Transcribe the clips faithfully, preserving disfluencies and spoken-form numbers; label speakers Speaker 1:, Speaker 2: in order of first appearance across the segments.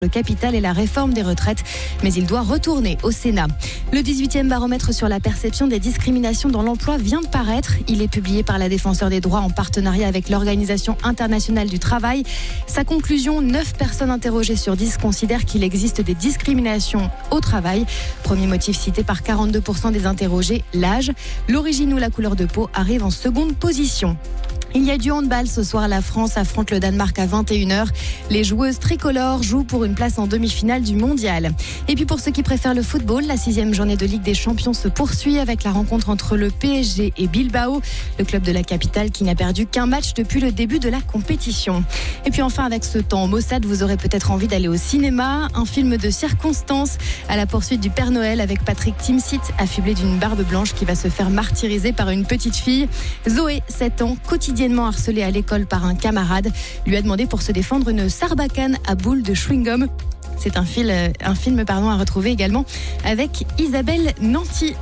Speaker 1: le capital et la réforme des retraites, mais il doit retourner au Sénat. Le dix-huitième baromètre sur la perception des discriminations dans l'emploi vient de paraître. Il est publié par la Défenseure des droits en partenariat avec l'Organisation internationale du travail. Sa conclusion, neuf personnes interrogées sur dix considèrent qu'il existe des discriminations au travail. Premier motif cité par quarante-deux pour cent des interrogés, l'âge. L'origine ou la couleur de peau arrive en seconde position. Il y a du handball ce soir, la France affronte le Danemark à vingt et une heures. Les joueuses tricolores jouent pour une place en demi-finale du mondial. Et puis pour ceux qui préfèrent le football, la sixième journée de Ligue des Champions se poursuit avec la rencontre entre le P S G et Bilbao, le club de la capitale qui n'a perdu qu'un match depuis le début de la compétition. Et puis enfin, avec ce temps au Mossad, vous aurez peut-être envie d'aller au cinéma. Un film de circonstance à la poursuite du Père Noël avec Patrick Timsit, affublé d'une barbe blanche qui va se faire martyriser par une petite fille. Zoé, sept ans, quotidiennement harcelée à l'école par un camarade, lui a demandé pour se défendre une sarbacane à boule de chewing-gum. C'est un, fil, un film pardon, à retrouver également avec Isabelle Nanty.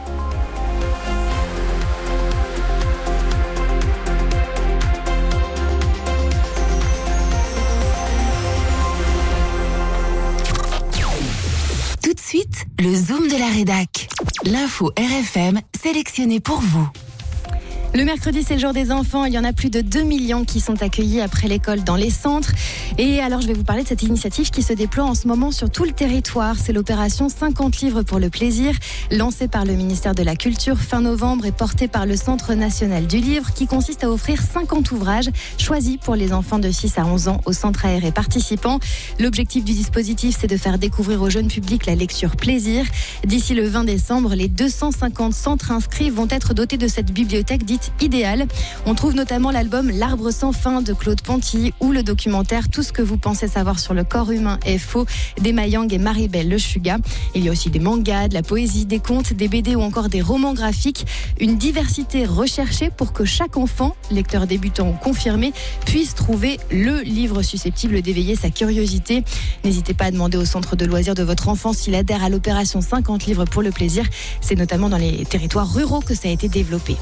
Speaker 2: Tout de suite, le Zoom de la rédac. L'info R F M sélectionnée pour vous.
Speaker 1: Le mercredi, c'est le jour des enfants. Il y en a plus de deux millions qui sont accueillis après l'école dans les centres. Et alors, je vais vous parler de cette initiative qui se déploie en ce moment sur tout le territoire. C'est l'opération cinquante livres pour le plaisir, lancée par le ministère de la Culture fin novembre et portée par le Centre national du livre, qui consiste à offrir cinquante ouvrages choisis pour les enfants de six à onze ans au centre aéré participant. L'objectif du dispositif, c'est de faire découvrir au jeune public la lecture plaisir. D'ici le vingt décembre, les deux cent cinquante centres inscrits vont être dotés de cette bibliothèque dite idéal. On trouve notamment l'album L'arbre sans fin de Claude Ponty ou le documentaire Tout ce que vous pensez savoir sur le corps humain est faux d'Emma Yang et Maribel Le Chuga. Il y a aussi des mangas, de la poésie, des contes, des B D ou encore des romans graphiques. Une diversité recherchée pour que chaque enfant, lecteur débutant ou confirmé, puisse trouver le livre susceptible d'éveiller sa curiosité. N'hésitez pas à demander au centre de loisirs de votre enfant s'il adhère à l'opération cinquante livres pour le plaisir. C'est notamment dans les territoires ruraux que ça a été développé.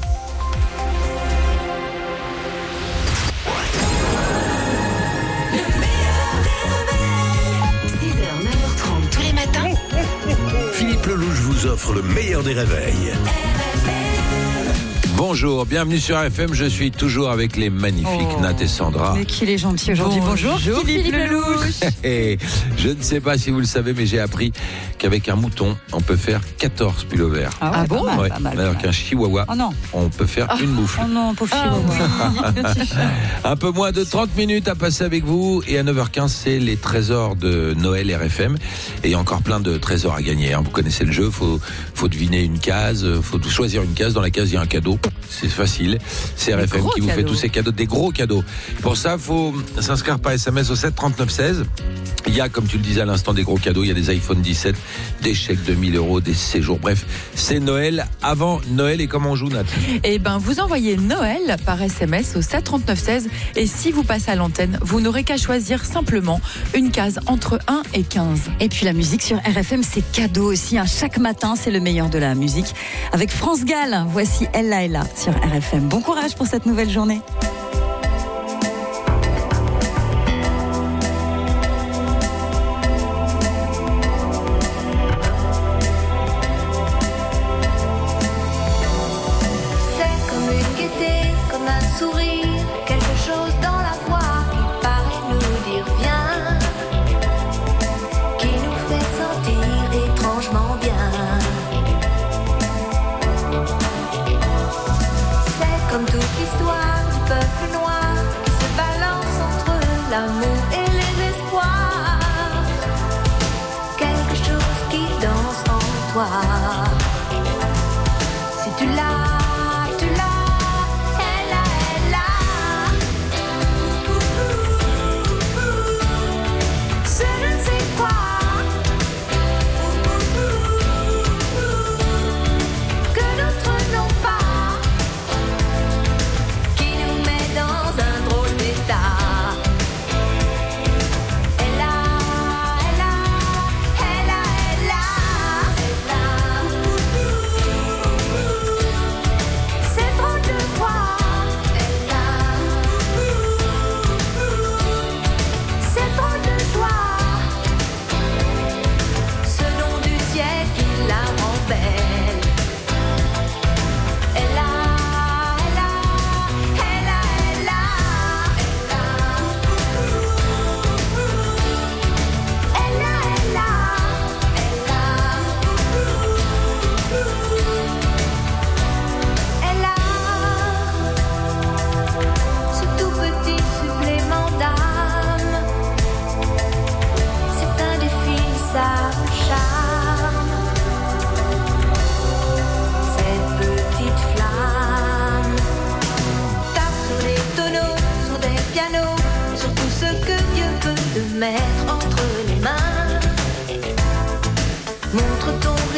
Speaker 3: Philippe Lelouch vous offre le meilleur des réveils.
Speaker 4: Bonjour, bienvenue sur R F M, je suis toujours avec les magnifiques oh, Nat et Sandra.
Speaker 5: Mais qu'il est gentil aujourd'hui, bonjour, bonjour Philippe, Philippe Lelouch.
Speaker 4: Et je ne sais pas si vous le savez, mais j'ai appris qu'avec un mouton, on peut faire quatorze pullovers.
Speaker 5: Ah, ouais, ah bon
Speaker 4: ouais. Pas mal, alors qu'un chihuahua, oh non. on peut faire oh. une moufle.
Speaker 5: Oh non, pauvre chihuahua.
Speaker 4: Un peu moins de trente minutes à passer avec vous, et à neuf heures quinze, c'est les trésors de Noël R F M. Et il y a encore plein de trésors à gagner. Hein. Vous connaissez le jeu, il faut, faut deviner une case, il faut choisir une case, dans la case il y a un cadeau. C'est facile, c'est R F M qui vous cadeaux. fait tous ces cadeaux, des gros cadeaux. Pour ça, il faut s'inscrire par S M S au sept trente-neuf seize. Il y a, comme tu le disais à l'instant, des gros cadeaux. Il y a des iPhone dix-sept, des chèques de mille euros, des séjours. Bref, c'est Noël avant Noël. Et comment on joue, Nat ?
Speaker 5: Eh ben, vous envoyez Noël par S M S au sept trente-neuf seize. Et si vous passez à l'antenne, vous n'aurez qu'à choisir simplement une case entre un et quinze.
Speaker 6: Et puis la musique sur R F M, c'est cadeau aussi. Hein. Chaque matin, c'est le meilleur de la musique. Avec France Gall, voici Ella Ella sur R F M. Bon courage pour cette nouvelle journée.
Speaker 7: Si tu l'as, tu l'as, elle a, elle a. C'est je ne sais quoi que d'autres n'ont pas, qui nous met dans un drôle d'état. Elle a, elle a, elle a, elle a, elle a.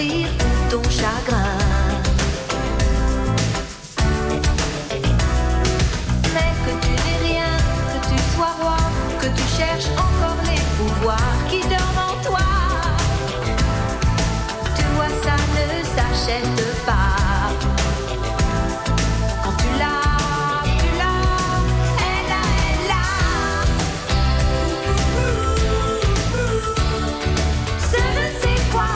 Speaker 7: sourire ou ton chagrin. Mais que tu n'aies rien, que tu sois roi, que tu cherches encore les pouvoirs qui dorment en toi. Tu vois, ça ne s'achète pas. Quand tu l'as, tu l'as, elle a, elle a. Ce ne sais quoi.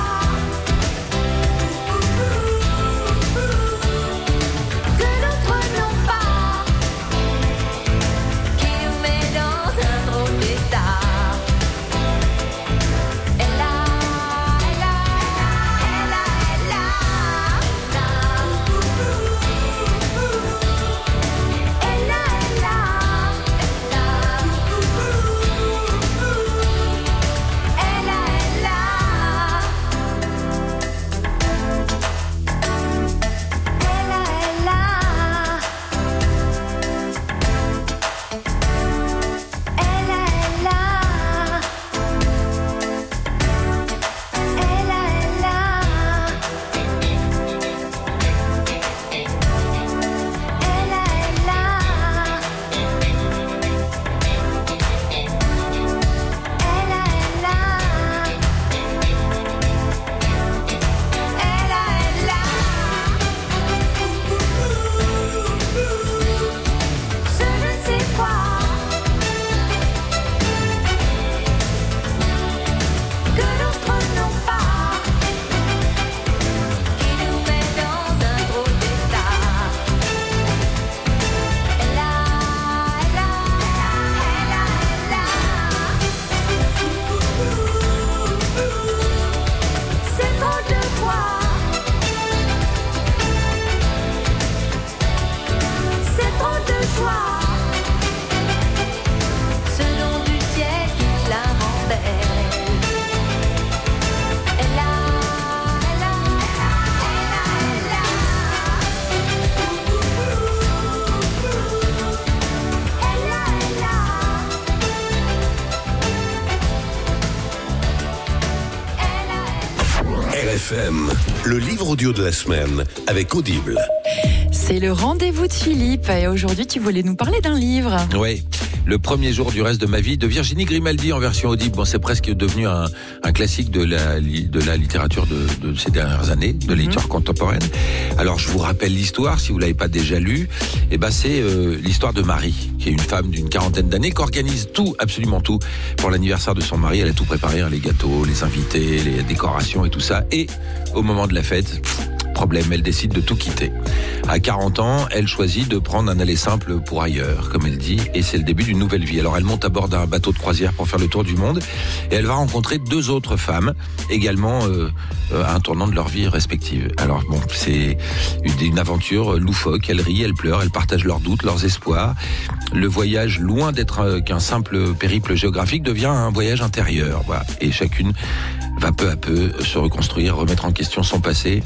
Speaker 7: Que d'autres n'ont pas. Qui nous met dans un drôle d'état. Elle a, elle a, elle a, elle a. Elle a, elle a, elle a. Elle a, elle a. Elle a, elle a. Elle a, elle a. Elle a, elle a. Elle a, elle a. Elle a, elle a. Elle a, elle a. Ce ne sais quoi. Que d'autres n'ont pas. Qui nous met dans un drôle d'état. Elle a, elle a, elle a, elle a. C'est trop de fois. C'est trop de joie. Ce nom du ciel qui la rend belle. Elle a, elle a, elle a, elle a. Elle a, elle a. Elle a, elle a.
Speaker 3: R F M, le livre audio de la semaine avec Audible.
Speaker 5: C'est le rendez-vous de Philippe. Et aujourd'hui, tu voulais nous parler d'un livre.
Speaker 4: Oui, le premier jour du reste de ma vie de Virginie Grimaldi en version audible. Bon, c'est presque devenu un, un classique de la, li- de la littérature de, de ces dernières années, de la littérature contemporaine. Alors, je vous rappelle l'histoire, si vous l'avez pas déjà lu. Eh ben, c'est euh, l'histoire de Marie, qui est une femme d'une quarantaine d'années, qui organise tout, absolument tout, pour l'anniversaire de son mari. Elle a tout préparé, hein, les gâteaux, les invités, les décorations et tout ça. Et au moment de la fête, pff, problème, elle décide de tout quitter. À quarante ans, elle choisit de prendre un aller simple pour ailleurs, comme elle dit, et c'est le début d'une nouvelle vie. Alors elle monte à bord d'un bateau de croisière pour faire le tour du monde, et elle va rencontrer deux autres femmes, également euh, à un tournant de leur vie respective. Alors bon, c'est une, une aventure loufoque, elle rit, elle pleure, elle partage leurs doutes, leurs espoirs. Le voyage, loin d'être euh, qu'un simple périple géographique, devient un voyage intérieur. Voilà. Et chacune va peu à peu se reconstruire, remettre en question son passé,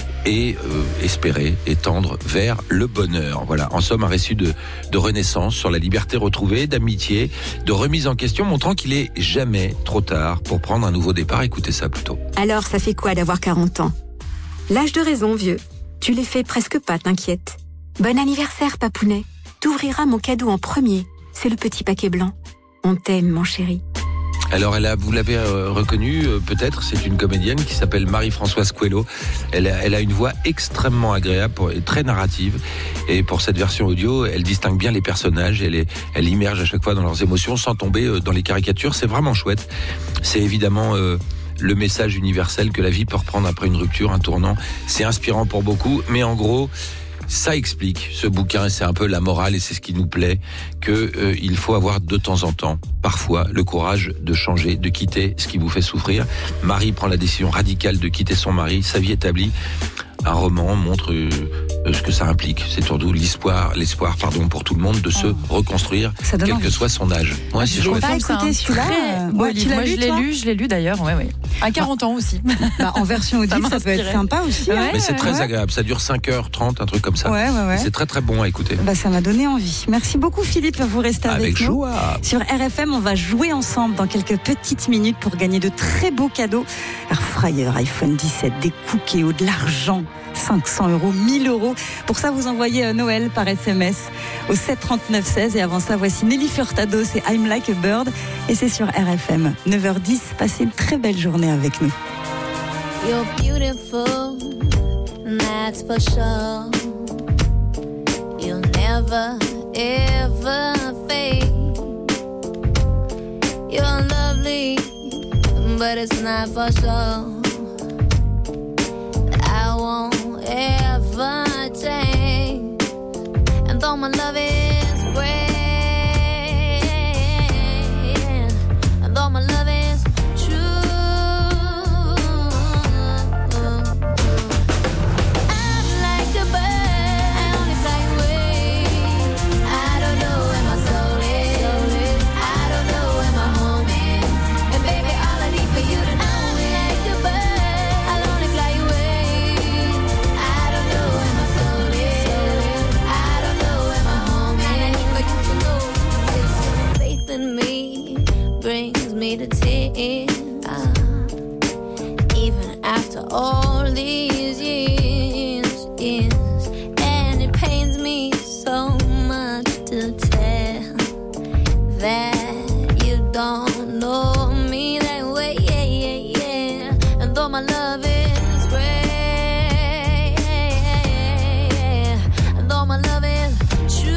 Speaker 4: et euh, espérer et tendre vers le bonheur. Voilà, en somme, un récit de, de renaissance sur la liberté retrouvée, d'amitié, de remise en question, montrant qu'il est jamais trop tard pour prendre un nouveau départ. Écoutez ça plutôt.
Speaker 8: Alors, ça fait quoi d'avoir quarante ans? L'âge de raison, vieux. Tu les fais presque pas, t'inquiète. Bon anniversaire, papounet. T'ouvriras mon cadeau en premier. C'est le petit paquet blanc. On t'aime, mon chéri.
Speaker 4: Alors, elle a, vous l'avez euh, reconnue, euh, peut-être, c'est une comédienne qui s'appelle Marie-Françoise Coelho. Elle a, elle a une voix extrêmement agréable pour, et très narrative. Et pour cette version audio, elle distingue bien les personnages. Elle, est, elle immerge à chaque fois dans leurs émotions sans tomber euh, dans les caricatures. C'est vraiment chouette. C'est évidemment euh, le message universel que la vie peut reprendre après une rupture, un tournant. C'est inspirant pour beaucoup, mais en gros, ça explique ce bouquin, et c'est un peu la morale, et c'est ce qui nous plaît, que euh, il faut avoir de temps en temps, parfois, le courage de changer, de quitter ce qui vous fait souffrir. Marie prend la décision radicale de quitter son mari, sa vie établie, un roman montre euh, ce que ça implique. C'est surtout l'espoir, l'espoir pardon, pour tout le monde de se
Speaker 6: Oh.
Speaker 4: reconstruire,
Speaker 6: Ça donne
Speaker 4: quel
Speaker 6: envie.
Speaker 4: que soit son âge. Ouais, c'est
Speaker 6: Je l'ai
Speaker 4: chouette.
Speaker 6: pas
Speaker 5: C'est un
Speaker 6: écouté celui-là.
Speaker 5: très beau
Speaker 6: Ouais, tu
Speaker 5: livre.
Speaker 6: l'as
Speaker 5: Moi,
Speaker 6: lu,
Speaker 5: je l'ai
Speaker 6: toi
Speaker 5: lu, je l'ai lu d'ailleurs. Ouais, ouais. À quarante ans aussi.
Speaker 6: Bah, en version audio,
Speaker 5: Ça
Speaker 6: ça, peut être
Speaker 5: m'inspirait.
Speaker 6: sympa aussi. hein.
Speaker 5: Ouais.
Speaker 4: Mais c'est très
Speaker 6: ouais.
Speaker 4: agréable. Ça dure cinq heures trente, un truc comme ça.
Speaker 6: Ouais, ouais, ouais.
Speaker 4: C'est très très bon à écouter.
Speaker 6: Bah, ça m'a donné envie. Merci beaucoup Philippe, vous restez avec,
Speaker 4: Avec
Speaker 6: nous.
Speaker 4: joie.
Speaker 6: Sur R F M, on va jouer ensemble dans quelques petites minutes pour gagner de très beaux cadeaux. Air fryer, iPhone dix-sept, des cookies, de l'argent, cinq cents euros, mille euros. Pour ça, vous envoyez euh, Noël par S M S au sept trente-neuf seize. Et avant ça, voici Nelly Furtado, c'est I'm Like a Bird. Et c'est sur R F M. neuf heures dix, passez une très belle journée avec nous.
Speaker 7: You're beautiful, and that's for sure. You'll never, ever fade. You're lovely, but it's not for sure. I won't ever change. And though my love is great, and though my love is true, I'm like a bird, I only fly away. I don't know where my soul is, I don't know where my home is. And baby, all I need for you to know, I'm like a bird, I'll only fly away. I don't know where my soul is, I don't know where my home is. And I need for you to know, this faith in me brings me to tears. Even after all these years, years, and it pains me so much to tell that you don't know me that way, yeah, yeah, yeah. And though my love is great, and though my love is true,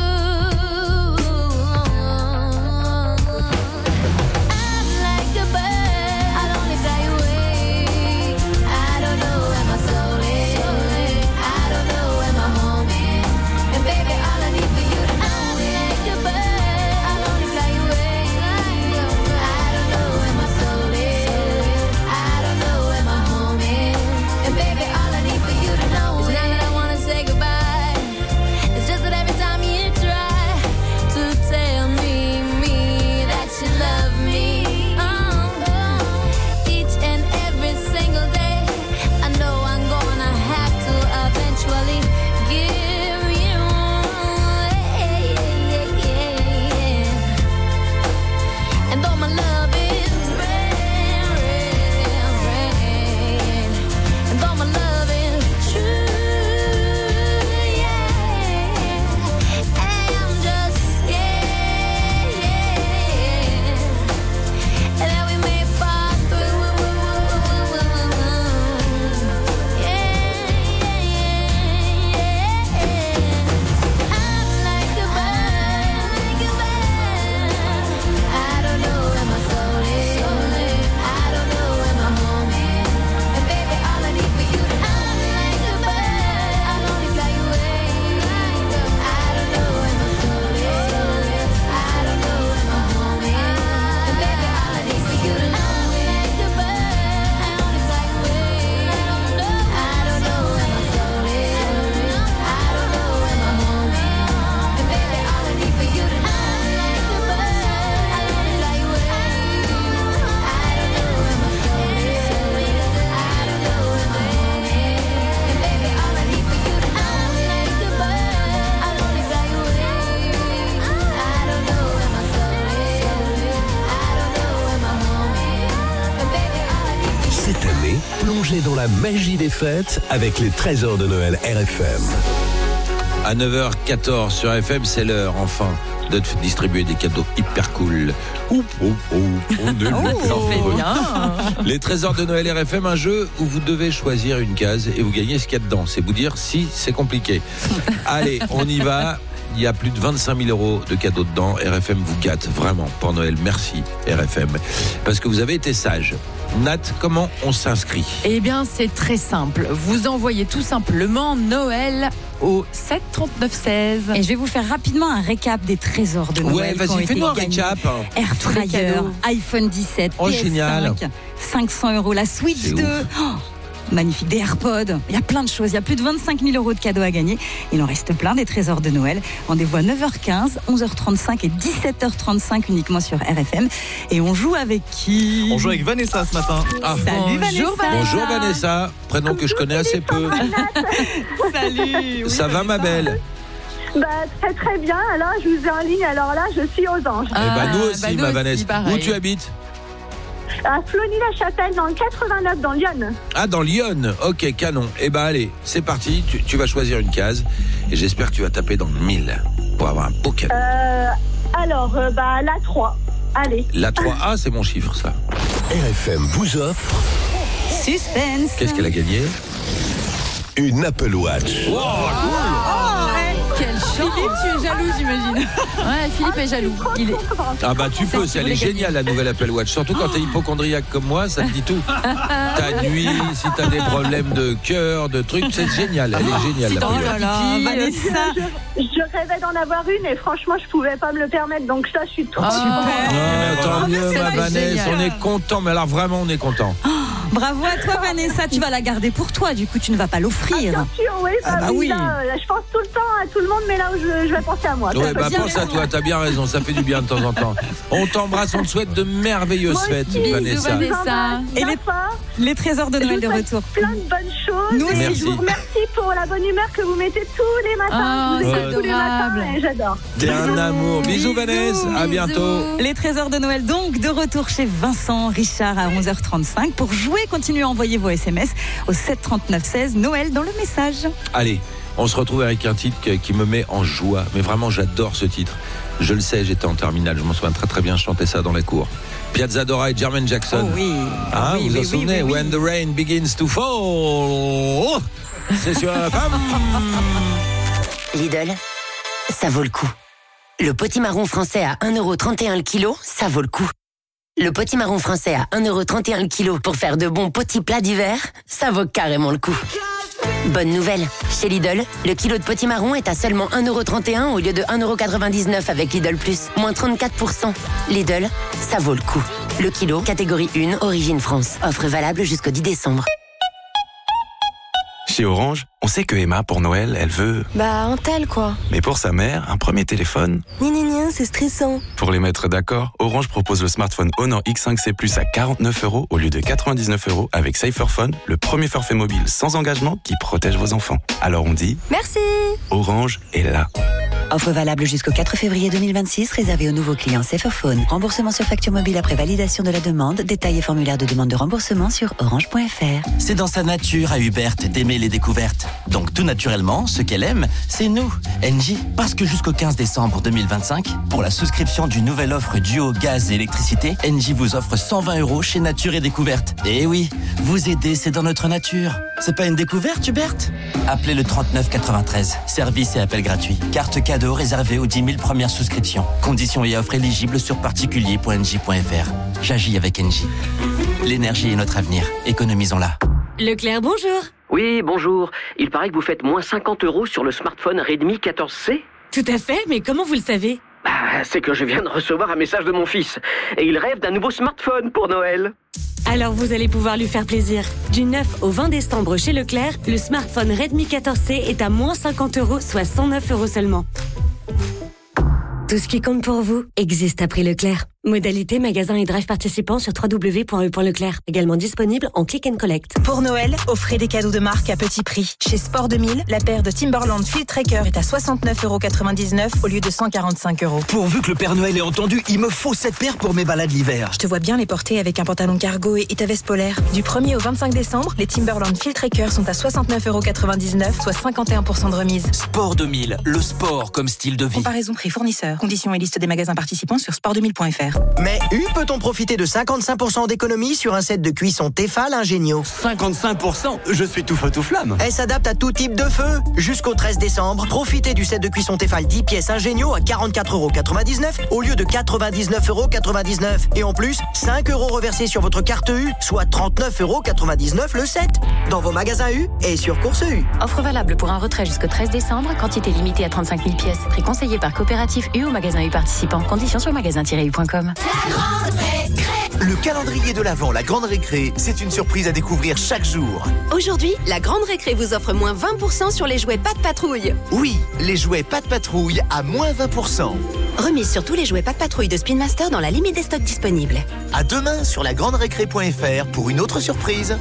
Speaker 7: I'm like a bird, I'll only fly away. I don't know where my soul is, I don't know where my home is. And baby, all I need for you to know, I'm like a bird, I'll only fly away. I don't know where my soul is, I don't know where my home is. And baby, all I need for you to know is not that I wanna say goodbye. It's just that every time you try to tell me, me, that you love me, oh, each and every single day, I know I'm gonna have to eventually give you, yeah, yeah, yeah, yeah. And though my love is rare, rare, rare, and though my love is true, yeah, I'm just scared, yeah, that we may fall through, yeah, I'm like a bird, like a bird. I don't know where my soul is, I don't know where my home is. And baby, all I need for you to know, I'm like a bird, I'll only fly away. I don't know where my soul is, I don't know where my home is. And baby, all I need for you to know, I'm like a bird, I only fly away. I don't know where my soul is, I don't know where my home is. And baby, all I need for you to know, I'm like a bird, I only fly away. I don't know where my soul is, I don't know where my home is. And baby, all I need for you to know, I'm like a bird, I only fly away. I don't know where my soul is, I don't know where my home is. And baby, all I need for you.
Speaker 3: Cette année, plongez dans la magie des fêtes avec les trésors de Noël R F M.
Speaker 4: À neuf heures quatorze sur F M, c'est l'heure enfin de te distribuer des cadeaux hyper cool. Oup, oup, oup, on ne
Speaker 5: Oh,
Speaker 4: le
Speaker 5: ça
Speaker 4: fait
Speaker 5: fait
Speaker 4: pas.
Speaker 5: bien.
Speaker 4: Les trésors de Noël R F M, un jeu où vous devez choisir une case et vous gagnez ce qu'il y a dedans. C'est vous dire si c'est compliqué. Allez, on y va. Il y a plus de vingt-cinq mille euros de cadeaux dedans. R F M vous gâte vraiment pour Noël. Merci R F M. Parce que vous avez été sage. Nat, comment on s'inscrit ?
Speaker 5: Eh bien, c'est très simple. Vous envoyez tout simplement Noël au sept trente-neuf seize.
Speaker 6: Et je vais vous faire rapidement un récap des trésors de Noël.
Speaker 4: Ouais,
Speaker 6: qui ont
Speaker 4: vas-y,
Speaker 6: été
Speaker 4: fais-nous un
Speaker 6: gagnés.
Speaker 4: récap.
Speaker 6: Air
Speaker 5: Tous les
Speaker 6: fryer,
Speaker 5: cadeaux.
Speaker 6: iPhone dix-sept,
Speaker 4: Oh,
Speaker 6: P S cinq,
Speaker 4: génial.
Speaker 6: cinq cents euros, la Switch
Speaker 4: C'est
Speaker 6: deux.
Speaker 4: ouf.
Speaker 6: Oh, magnifique, des AirPods. Il y a plein de choses. Il y a plus de vingt-cinq mille euros de cadeaux à gagner. Il en reste plein des trésors de Noël. Rendez-vous à neuf heures quinze, onze heures trente-cinq et dix-sept heures trente-cinq uniquement sur R F M. Et on joue avec qui?
Speaker 9: On joue avec Vanessa ce matin.
Speaker 4: Ah.
Speaker 6: Salut Vanessa.
Speaker 4: Bonjour Vanessa, prénom que je connais assez peu.
Speaker 6: Salut.
Speaker 4: Ça va ma belle?
Speaker 10: Bah, très très bien, alors je vous ai en ligne, alors là je suis aux anges.
Speaker 4: Eh ben nous aussi
Speaker 5: bah, nous
Speaker 4: ma
Speaker 5: aussi,
Speaker 4: Vanessa.
Speaker 5: pareil.
Speaker 4: Où tu habites?
Speaker 10: À Flony-la-Chapelle dans le quatre-vingt-neuf dans Lyon.
Speaker 4: Ah, dans Lyon. Ok, canon. Eh ben allez, c'est parti. Tu, tu vas choisir une case et j'espère que tu vas taper dans le mille pour avoir un beau cadeau.
Speaker 10: Euh, alors, euh, bah la trois. Allez.
Speaker 4: La trois A, c'est mon chiffre ça.
Speaker 3: R F M vous offre
Speaker 6: Suspense.
Speaker 4: Qu'est-ce qu'elle a gagné?
Speaker 3: une Apple Watch.
Speaker 5: Quelle chance.
Speaker 6: Philippe, tu es jaloux, j'imagine.
Speaker 5: Ouais, Philippe est jaloux. Il est...
Speaker 4: Ah bah tu peux,
Speaker 5: C'est ce
Speaker 4: elle
Speaker 5: qu'il
Speaker 4: est
Speaker 5: voulait
Speaker 4: géniale la nouvelle Apple Watch. Surtout quand t'es hypochondriaque comme moi, ça te dit tout. Ta nuit, si t'as des problèmes de cœur, de trucs, c'est génial. Elle est géniale
Speaker 5: Si
Speaker 4: l'Apple
Speaker 5: t'en
Speaker 4: Watch.
Speaker 5: veux
Speaker 6: Oh là là,
Speaker 5: Pipi,
Speaker 6: Vanessa.
Speaker 10: Je, je rêvais d'en avoir une et franchement je pouvais pas me le permettre, donc ça je suis trop
Speaker 5: Ah,
Speaker 10: super.
Speaker 4: Ouais, tant mieux
Speaker 5: Ça,
Speaker 4: ma
Speaker 5: c'est
Speaker 4: Vanessa,
Speaker 5: génial.
Speaker 4: on est content. Mais alors vraiment on est content.
Speaker 6: Bravo à toi Vanessa, tu vas la garder pour toi, du coup tu ne vas pas l'offrir.
Speaker 10: Bien sûr, oui, bah,
Speaker 6: Ah bah
Speaker 10: oui,
Speaker 6: oui.
Speaker 10: là, euh, je pense tout le temps à tout le monde, mais là où je, je vais penser à moi.
Speaker 4: Ouais,
Speaker 10: T'as
Speaker 4: bah
Speaker 10: bien
Speaker 4: pense à
Speaker 10: raison.
Speaker 4: toi, t'as bien raison, ça fait du bien de temps en temps. On t'embrasse, on te souhaite de merveilleuses
Speaker 10: Moi
Speaker 4: fêtes,
Speaker 10: aussi.
Speaker 5: Bisous,
Speaker 4: Vanessa.
Speaker 5: Vanessa.
Speaker 10: Je vous embrasse
Speaker 6: Et
Speaker 10: bien
Speaker 6: les-
Speaker 10: fort.
Speaker 6: Les trésors de
Speaker 10: Je
Speaker 6: Noël
Speaker 10: vous
Speaker 6: de
Speaker 10: souhaite
Speaker 6: retour.
Speaker 10: plein de bonnes choses.
Speaker 6: Nous aussi.
Speaker 10: et
Speaker 4: Merci.
Speaker 10: je vous remercie pour la bonne humeur que vous mettez tous les matins.
Speaker 5: Ah,
Speaker 10: je vous
Speaker 4: c'est
Speaker 10: écoute tous les matins
Speaker 5: adorable.
Speaker 10: et j'adore.
Speaker 4: T'es un amour. Bisous
Speaker 5: Bisous,
Speaker 4: Vanessa, à
Speaker 5: bisous.
Speaker 4: bientôt.
Speaker 6: Les trésors de Noël donc de retour chez Vincent Richard à onze heures trente-cinq. Pour jouer, continuez à envoyer vos S M S au sept trente-neuf seize Noël dans le message.
Speaker 4: Allez, on se retrouve avec un titre que- qui me met en joie. Mais vraiment, j'adore ce titre. Je le sais, j'étais en terminale, je m'en souviens très très bien, je chantais ça dans la cour. Piazza Dora et Jermaine Jackson.
Speaker 6: Oh oui.
Speaker 4: Hein,
Speaker 6: oui,
Speaker 4: vous vous
Speaker 6: oui,
Speaker 4: en souvenez?
Speaker 6: oui, oui,
Speaker 4: When the rain begins to fall. C'est sur la femme.
Speaker 11: Lidl, ça vaut le coup. Le potimarron français à un euro trente et un le kilo, ça vaut le coup. Le potimarron français à un euro trente et un le kilo pour faire de bons petits plats d'hiver, ça vaut carrément le coup. Bonne nouvelle, chez Lidl, le kilo de potimarron est à seulement un euro trente et un au lieu de un euro quatre-vingt-dix-neuf avec Lidl Plus, moins trente-quatre pour cent. Lidl, ça vaut le coup. Le kilo, catégorie un, origine France. Offre valable jusqu'au dix décembre.
Speaker 12: Chez Orange, on sait que Emma, pour Noël, elle veut...
Speaker 11: Bah, un tel quoi.
Speaker 12: Mais pour sa mère, un premier téléphone.
Speaker 11: Ni ni ni, c'est stressant.
Speaker 12: Pour les mettre d'accord, Orange propose le smartphone Honor X cinq C Plus à quarante-neuf euros au lieu de quatre-vingt-dix-neuf euros avec Saferphone, le premier forfait mobile sans engagement qui protège vos enfants. Alors on dit...
Speaker 11: Merci.
Speaker 12: Orange est là.
Speaker 13: Offre valable jusqu'au quatre février deux mille vingt-six, réservée aux nouveaux clients Saferphone. Remboursement sur facture mobile après validation de la demande. Détails et formulaire de demande de remboursement sur orange point f r.
Speaker 14: C'est dans sa nature à Hubert d'aimer les découvertes. Donc tout naturellement, ce qu'elle aime, c'est nous, Engie. Parce que jusqu'au quinze décembre deux mille vingt-cinq, pour la souscription d'une nouvelle offre duo gaz et électricité, Engie vous offre cent vingt euros chez Nature et Découverte. Et oui, vous aider, c'est dans notre nature. C'est pas une découverte, Hubert? Appelez le trente-neuf quatre-vingt-treize. Service et appel gratuit. Carte cadeau réservée aux dix mille premières souscriptions. Conditions et offres éligibles sur particulier point engie point f r. J'agis avec Engie. L'énergie est notre avenir. Économisons-la.
Speaker 15: Leclerc, bonjour.
Speaker 16: Oui, bonjour. Il paraît que vous faites moins cinquante euros sur le smartphone Redmi quatorze C.
Speaker 15: Tout à fait, mais comment vous le savez?
Speaker 16: Bah, c'est que je viens de recevoir un message de mon fils. Et il rêve d'un nouveau smartphone pour Noël.
Speaker 15: Alors vous allez pouvoir lui faire plaisir. Du neuf au vingt décembre chez Leclerc, le smartphone Redmi quatorze C est à moins cinquante euros, soit cent neuf euros seulement. Tout ce qui compte pour vous existe à prix Leclerc. Modalité, magasin et drive participants sur w w w point e point leclerc. Également disponible en click and collect.
Speaker 17: Pour Noël, offrez des cadeaux de marque à petit prix. Chez Sport deux mille, la paire de Timberland Field Tracker est à soixante-neuf euros quatre-vingt-dix-neuf au lieu de cent quarante-cinq euros.
Speaker 18: Pourvu que le Père Noël ait entendu, il me faut cette paire pour mes balades l'hiver.
Speaker 17: Je te vois bien les porter avec un pantalon cargo et ta veste polaire. Du premier au vingt-cinq décembre, les Timberland Field Tracker sont à soixante-neuf euros quatre-vingt-dix-neuf, soit cinquante et un pour cent de remise.
Speaker 18: Sport deux mille, le sport comme style de vie.
Speaker 17: Comparaison prix fournisseur. Conditions et liste des magasins participants sur sport deux mille point f r.
Speaker 19: Mais U peut-on profiter de cinquante-cinq pour cent d'économie sur un set de cuisson Tefal Ingenio?
Speaker 18: cinquante-cinq pour cent? Je suis tout feu tout flamme.
Speaker 19: Elle s'adapte à tout type de feu. Jusqu'au treize décembre, profitez du set de cuisson Tefal dix pièces Ingenio à quarante-quatre euros quatre-vingt-dix-neuf au lieu de quatre-vingt-dix-neuf euros quatre-vingt-dix-neuf. Et en plus, cinq euros reversés sur votre carte U, soit trente-neuf euros quatre-vingt-dix-neuf le set. Dans vos magasins U et sur Course U.
Speaker 20: Offre valable pour un retrait jusqu'au treize décembre, quantité limitée à trente-cinq mille pièces. Prix conseillé par coopérative U ou magasin U participant. Conditions sur magasin tiret u point com.
Speaker 7: La grande récré.
Speaker 9: Le calendrier de l'Avent, la grande récré, c'est une surprise à découvrir chaque jour.
Speaker 21: Aujourd'hui, la grande récré vous offre moins vingt pour cent sur les jouets Pat' Patrouille.
Speaker 9: Oui, les jouets Pat' Patrouille à moins vingt pour cent.
Speaker 21: Remise sur tous les jouets Pat' Patrouille de Spin Master dans la limite des stocks disponibles.
Speaker 9: À demain sur la grande récré point f r pour une autre surprise.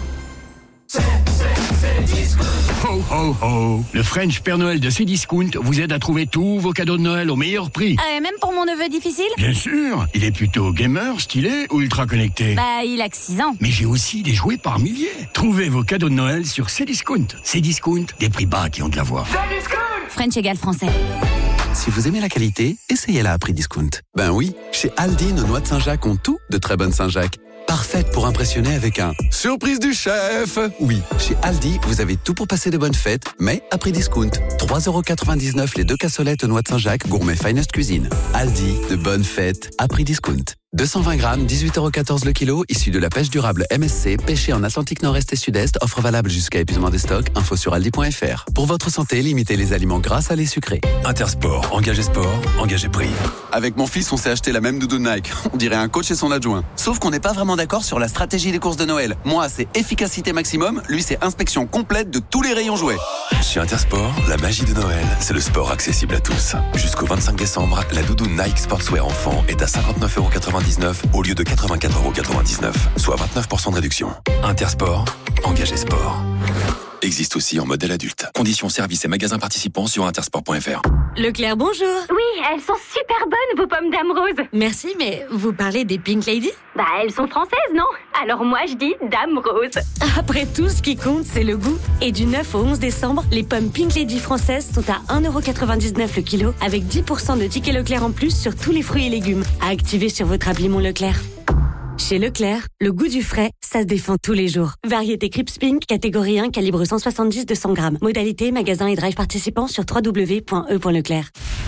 Speaker 22: Ho ho ho! Le French Père Noël de Cdiscount vous aide à trouver tous vos cadeaux de Noël au meilleur prix.
Speaker 20: Ah, et même pour mon neveu difficile?
Speaker 22: Bien sûr! Il est plutôt gamer, stylé ou ultra connecté?
Speaker 20: Bah, il a que six ans.
Speaker 22: Mais j'ai aussi des jouets par milliers. Trouvez vos cadeaux de Noël sur Cdiscount. Cdiscount, des prix bas qui ont de la voix.
Speaker 20: French égale français.
Speaker 12: Si vous aimez la qualité, essayez-la à prix discount. Ben oui, chez Aldi, nos noix de Saint-Jacques ont tout de très bonnes Saint-Jacques. Parfaite pour impressionner avec un « Surprise du chef !» Oui, chez Aldi, vous avez tout pour passer de bonnes fêtes, mais à prix discount. trois euros quatre-vingt-dix-neuf les deux cassolettes noix de Saint-Jacques gourmet Finest Cuisine. Aldi, de bonnes fêtes à prix discount. deux cent vingt grammes, dix-huit euros quatorze le kilo, issu de la pêche durable M S C, pêché en Atlantique Nord-Est et Sud-Est, offre valable jusqu'à épuisement des stocks, info sur aldi point f r. Pour votre santé, limitez les aliments gras, salés, sucrés.
Speaker 3: Intersport, engagé sport, engagé prix.
Speaker 12: Avec mon fils, on s'est acheté la même doudoune Nike. On dirait un coach et son adjoint. Sauf qu'on n'est pas vraiment d'accord sur la stratégie des courses de Noël. Moi, c'est efficacité maximum, lui, c'est inspection complète de tous les rayons jouets.
Speaker 3: Chez Intersport, la magie de Noël, c'est le sport accessible à tous. Jusqu'au vingt-cinq décembre, la doudoune Nike Sportswear enfant est à cinquante-neuf euros quatre-vingt-dix-neuf au lieu de quatre-vingt-quatre euros quatre-vingt-dix-neuf, soit vingt-neuf pour cent de réduction. Intersport, engagé sport. Existe aussi en modèle adulte. Conditions, services et magasins participants sur intersport point f r.
Speaker 15: Leclerc, bonjour.
Speaker 23: Oui, elles sont super bonnes, vos pommes d'âme rose.
Speaker 15: Merci, mais vous parlez des Pink Lady?
Speaker 23: Bah, elles sont françaises, non? Alors moi, je dis dame rose.
Speaker 15: Après tout, ce qui compte, c'est le goût. Et du neuf au onze décembre, les pommes Pink Lady françaises sont à un euro quatre-vingt-dix-neuf le kilo, avec dix pour cent de tickets Leclerc en plus sur tous les fruits et légumes. À activer sur votre appli Mon Leclerc. Chez Leclerc, le goût du frais, ça se défend tous les jours. Variété Crips Pink, catégorie un, calibre cent soixante-dix deux cents grammes. Modalité, magasin et drive participants sur w w w point e point leclerc.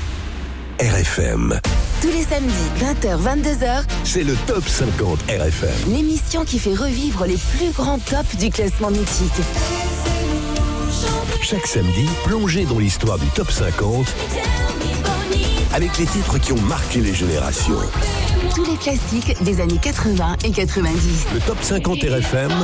Speaker 3: R F M.
Speaker 2: Tous les samedis, vingt heures vingt-deux heures,
Speaker 3: C'est le Top cinquante R F M.
Speaker 2: l'émission qui fait revivre les plus grands tops du classement mythique.
Speaker 3: Chaque samedi, plongez dans l'histoire du Top cinquante avec les titres qui ont marqué les générations.
Speaker 2: Tous les classiques des années quatre-vingts et quatre-vingt-dix.
Speaker 3: Le Top cinquante R F M.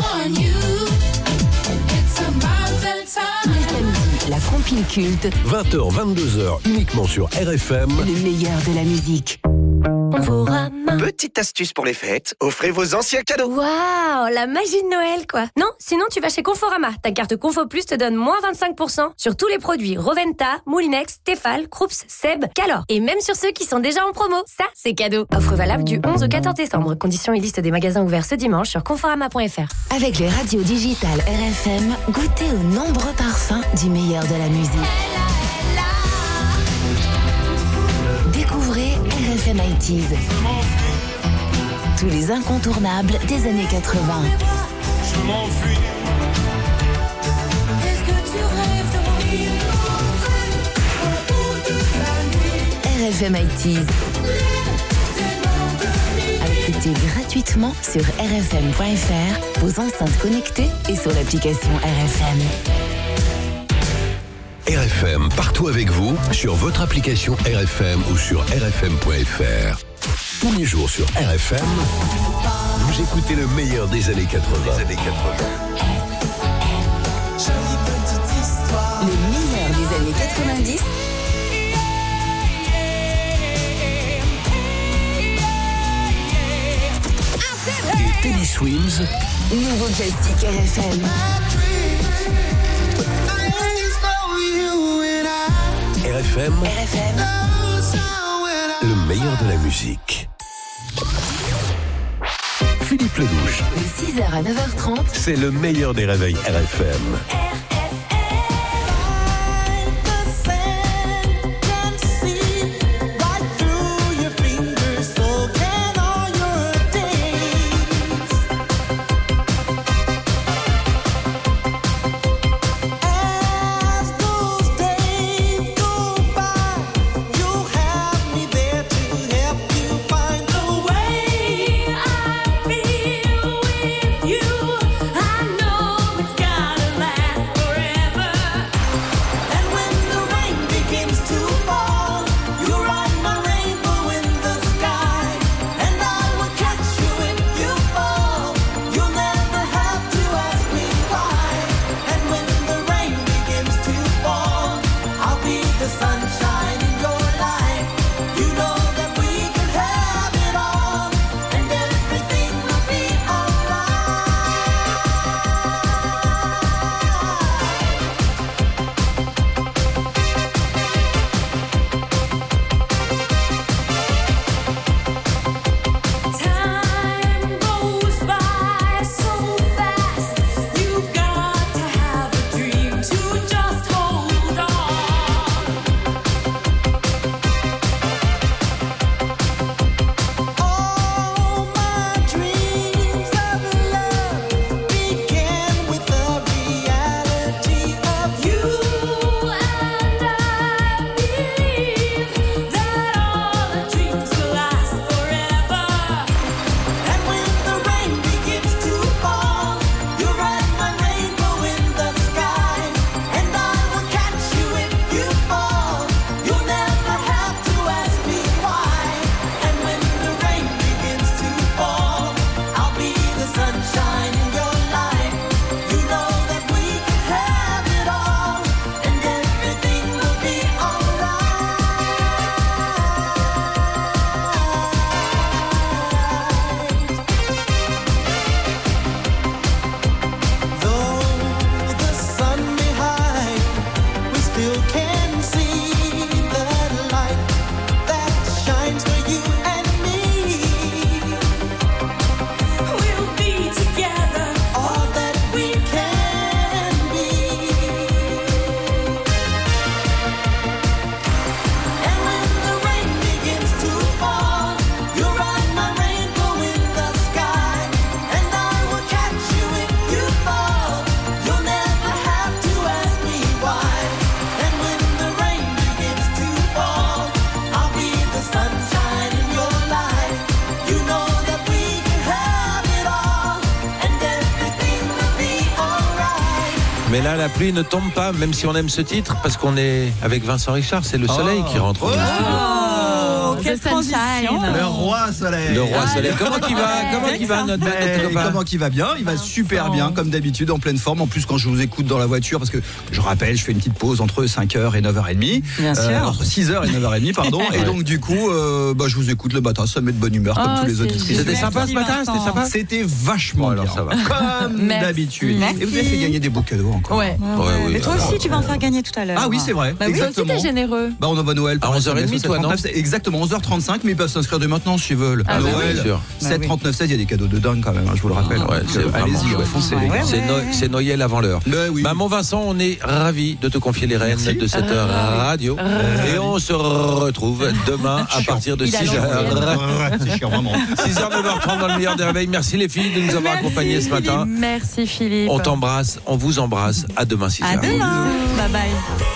Speaker 2: Tous les samedis, la compile culte,
Speaker 3: vingt heures vingt-deux heures uniquement sur R F M.
Speaker 2: le meilleur de la musique.
Speaker 9: Petite astuce pour les fêtes, offrez vos anciens cadeaux.
Speaker 24: Waouh, la magie de Noël, quoi. Non, sinon tu vas chez Conforama. Ta carte Confo Plus te donne moins vingt-cinq pour cent sur tous les produits Roventa, Moulinex, Tefal, Krups, Seb, Calor. Et même sur ceux qui sont déjà en promo. Ça, c'est cadeau. Offre valable du onze au quatorze décembre. Conditions et liste des magasins ouverts ce dimanche sur conforama point f r.
Speaker 2: Avec les radios digitales R F M, goûtez aux nombreux parfums du meilleur de la musique. Découvrez R F M eighties. Tous les incontournables des années quatre-vingts.
Speaker 7: Je m'enfuis. Est-ce que tu rêves de mourir
Speaker 2: R F M eighties. À écouter gratuitement sur r f m point f r, vos enceintes connectées et sur l'application R F M.
Speaker 3: R F M, partout avec vous, sur votre application R F M ou sur r f m point f r. Tous les jours sur R F M, vous écoutez le meilleur des années quatre-vingts. Les années quatre-vingts.
Speaker 2: Le meilleur des années quatre-vingt-dix.
Speaker 3: Et Teddy Swims.
Speaker 2: Nouveau classique R F M.
Speaker 3: R F M.
Speaker 2: R F M.
Speaker 3: Le meilleur de la musique. Philippe Ledouche.
Speaker 2: De six heures à neuf heures trente.
Speaker 3: C'est le meilleur des réveils R F M.
Speaker 4: Mais là, la pluie ne tombe pas, même si on aime ce titre, parce qu'on est avec Vincent Richard, c'est le soleil
Speaker 1: Oh.
Speaker 4: qui rentre.
Speaker 1: Oh.
Speaker 6: Oh, quelle transition.
Speaker 1: Le roi soleil.
Speaker 4: Le roi soleil. Comment qu'il va, comment qu'il va notre, notre
Speaker 1: Eh,
Speaker 4: copain
Speaker 1: comment qu'il va bien? Il va super bien, comme d'habitude, en pleine forme. En plus, quand je vous écoute dans la voiture, parce que je rappelle, je fais une petite pause entre cinq heures et neuf heures trente.
Speaker 6: Bien sûr.
Speaker 1: Entre six heures et neuf heures trente, pardon. Et donc, du coup, euh, bah, je vous écoute le matin. Ça me met de bonne humeur, comme
Speaker 6: Oh,
Speaker 1: tous les
Speaker 6: c'est
Speaker 1: auditrices.
Speaker 6: génial.
Speaker 4: C'était sympa ce matin, c'était sympa.
Speaker 1: C'était vachement
Speaker 4: alors,
Speaker 1: bien.
Speaker 4: ça va.
Speaker 1: Comme
Speaker 6: Merci.
Speaker 1: d'habitude.
Speaker 6: Merci.
Speaker 1: Et vous avez fait gagner des beaux cadeaux encore.
Speaker 6: Ouais.
Speaker 4: Ouais, oui,
Speaker 6: Et toi
Speaker 4: alors,
Speaker 6: aussi, tu vas en faire gagner tout à l'heure.
Speaker 1: Ah oui, c'est vrai.
Speaker 6: Bah oui, toi aussi,
Speaker 1: exactement.
Speaker 6: t'es généreux.
Speaker 1: Bah, on envoie Noël par
Speaker 4: À onze heures
Speaker 1: S M S
Speaker 4: trente,
Speaker 1: au
Speaker 4: toi, non
Speaker 1: sept trente-neuf, c'est exactement onze heures trente-cinq, mais ils peuvent s'inscrire dès maintenant s'ils veulent.
Speaker 6: Ah
Speaker 1: à
Speaker 6: bah
Speaker 1: Noël,
Speaker 4: oui. Sûr.
Speaker 1: sept trente-neuf seize, il y a des cadeaux de dingue quand même, hein, je vous le rappelle.
Speaker 4: Ouais, c'est
Speaker 1: Donc,
Speaker 4: vraiment
Speaker 1: allez-y,
Speaker 4: chouette.
Speaker 1: foncez
Speaker 6: Ouais,
Speaker 1: les gars.
Speaker 6: ouais.
Speaker 4: C'est, No- c'est Noël avant l'heure.
Speaker 1: Ben oui.
Speaker 4: Bah, mon Vincent, on est ravis de te confier les rênes
Speaker 1: Merci.
Speaker 4: de cette heure radio. Et on se retrouve demain à partir de
Speaker 6: Il a
Speaker 4: six heures.
Speaker 1: Ouais, c'est chiant, vraiment.
Speaker 4: six heures, neuf heures trente dans le meilleur des réveils. Merci les filles de nous avoir accompagnés ce matin.
Speaker 5: Merci Philippe.
Speaker 4: On t'embrasse, on vous embrasse. À demain six heures.
Speaker 6: À demain. Bye bye.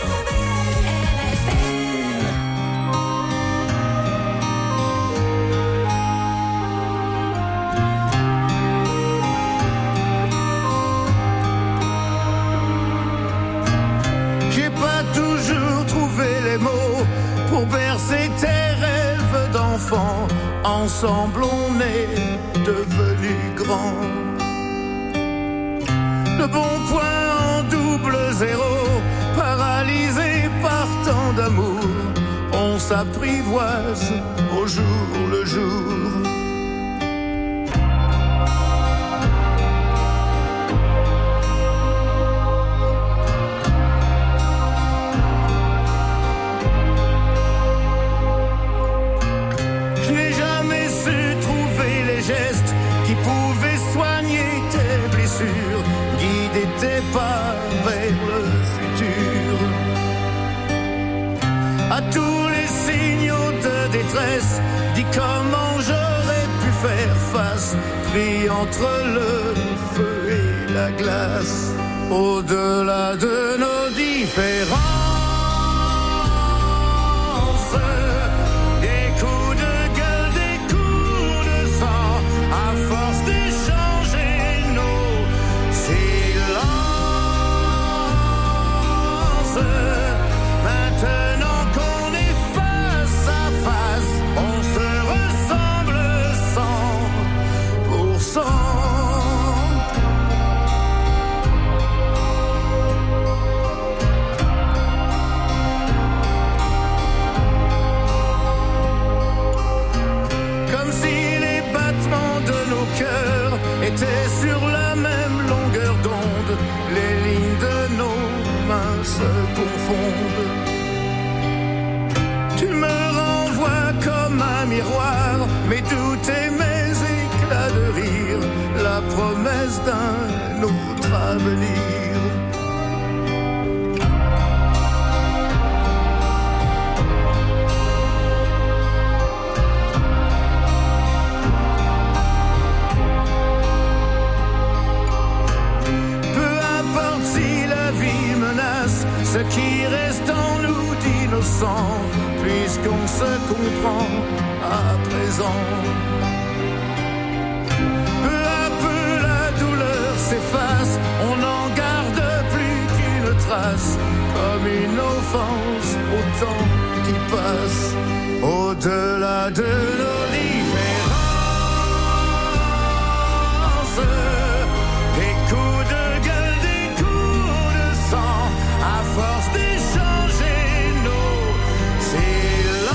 Speaker 8: J'ai pas toujours trouvé les mots pour bercer tes rêves d'enfant. Ensemble on est devenus grands. Le bon point en double zéro, paralysé par tant d'amour, on s'apprivoise au jour le jour. Je n'ai jamais su trouver les gestes qui pouvaient soigner tes blessures, guider tes pas vers le futur. À tous les signaux de détresse, dis comment j'aurais pu faire face, pris entre le feu et la glace, au-delà de nos différences. Des coups de gueule, des coups de sang, à force d'échanger nos silences. Maintenant qu'on est face à face, on se ressemble cent pour cent. Comme si les battements de nos cœurs étaient sur la même longueur d'onde, les lignes de nos mains se confondent. Tu me renvoies comme un miroir, mes doutes et mes éclats de rire, la promesse d'un autre avenir. Peu importe si la vie menace ce qui reste en nous d'innocent, puisqu'on se comprend à présent. Peu à peu la douleur s'efface, on n'en garde plus qu'une trace, comme une offense au temps qui passe, au-delà de nos différences. Des coups de gueule, des coups de sang, à force d'échanger nos silences.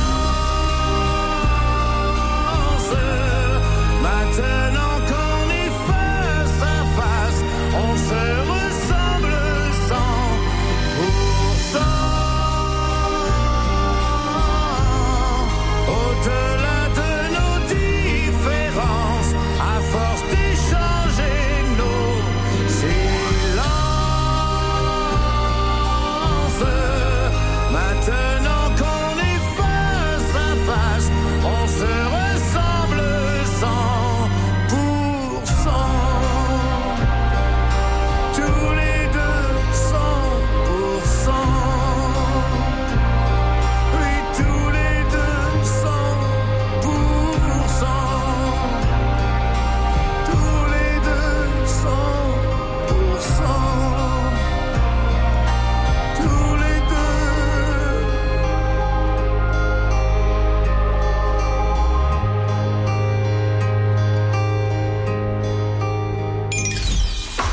Speaker 8: Maintenant qu'on est face à face, on se ressemble cent pour cent. Au-delà de nos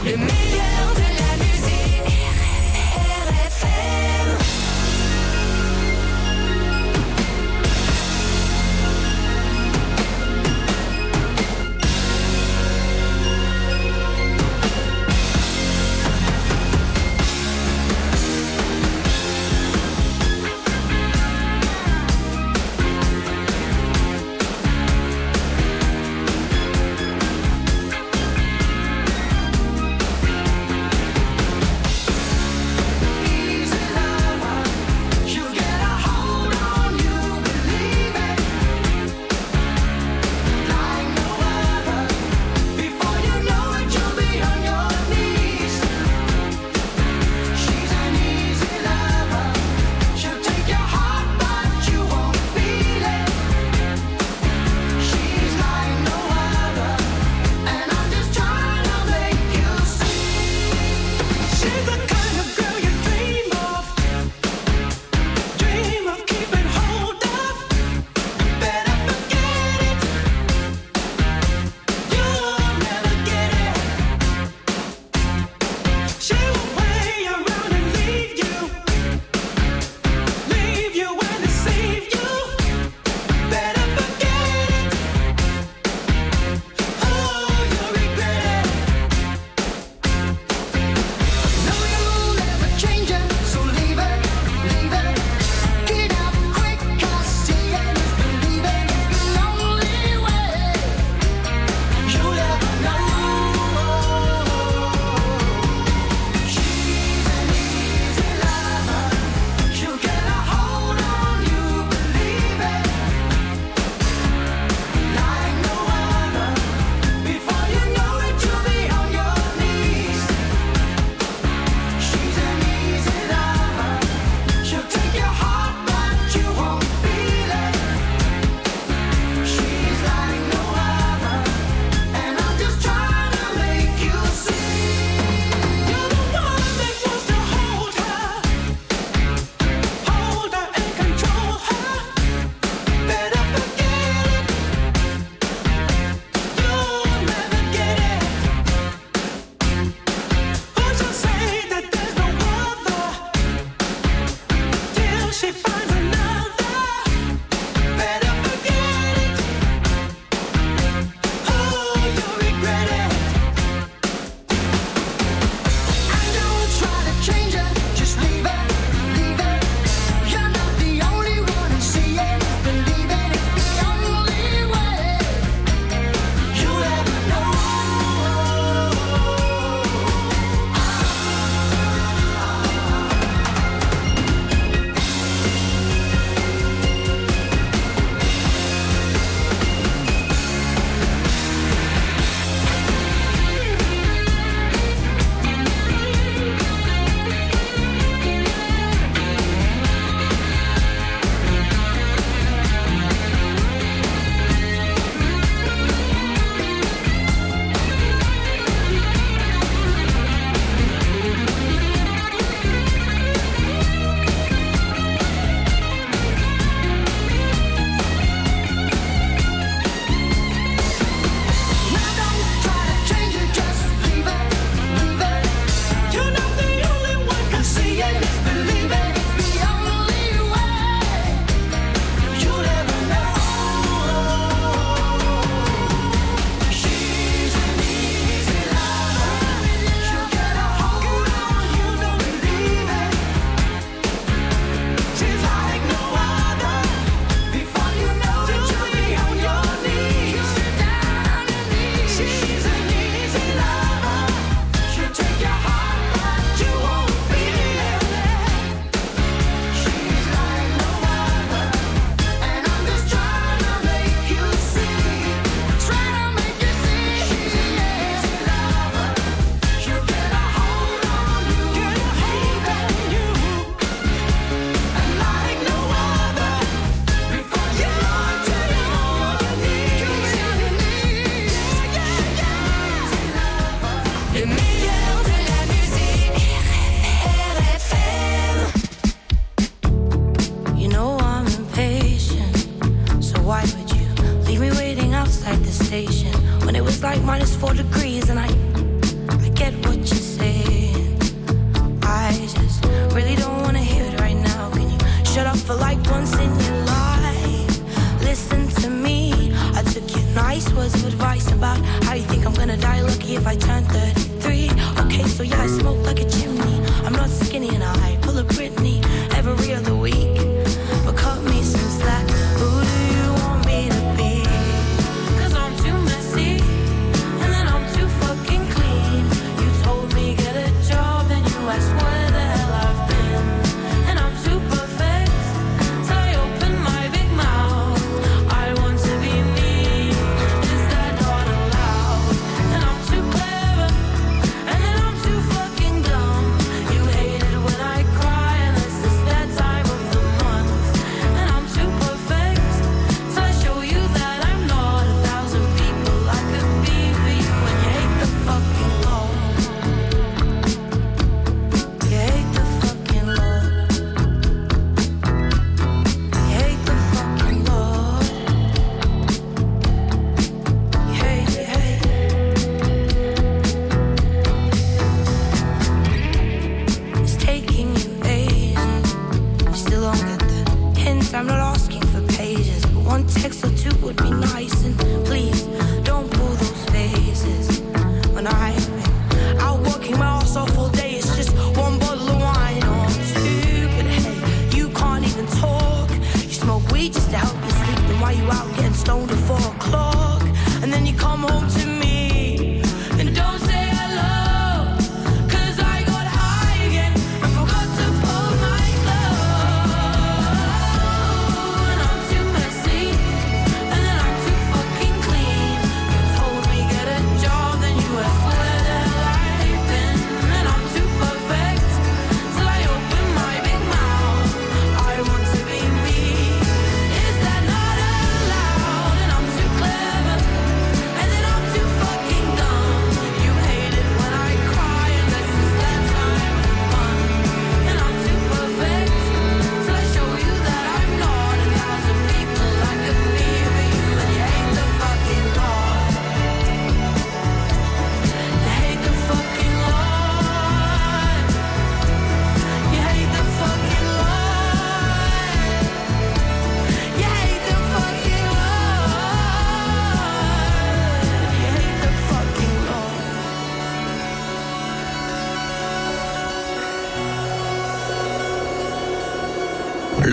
Speaker 7: Le meilleur de la musique. R F M.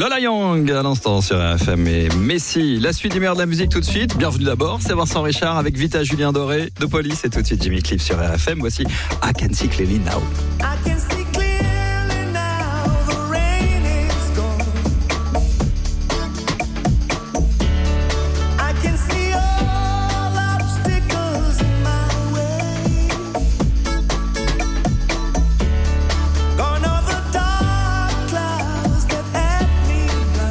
Speaker 1: Lola Young à l'instant sur R F M et Messi. La suite des meilleurs de la musique tout de suite. Bienvenue d'abord, c'est Vincent Richard avec Vita, Julien Doré de Police et tout de suite Jimmy Cliff sur R F M. Voici I Can See Clearly Now.
Speaker 8: I can see clearly now, the rain is gone. I can see all obstacles in my way. Gone are the dark clouds that had me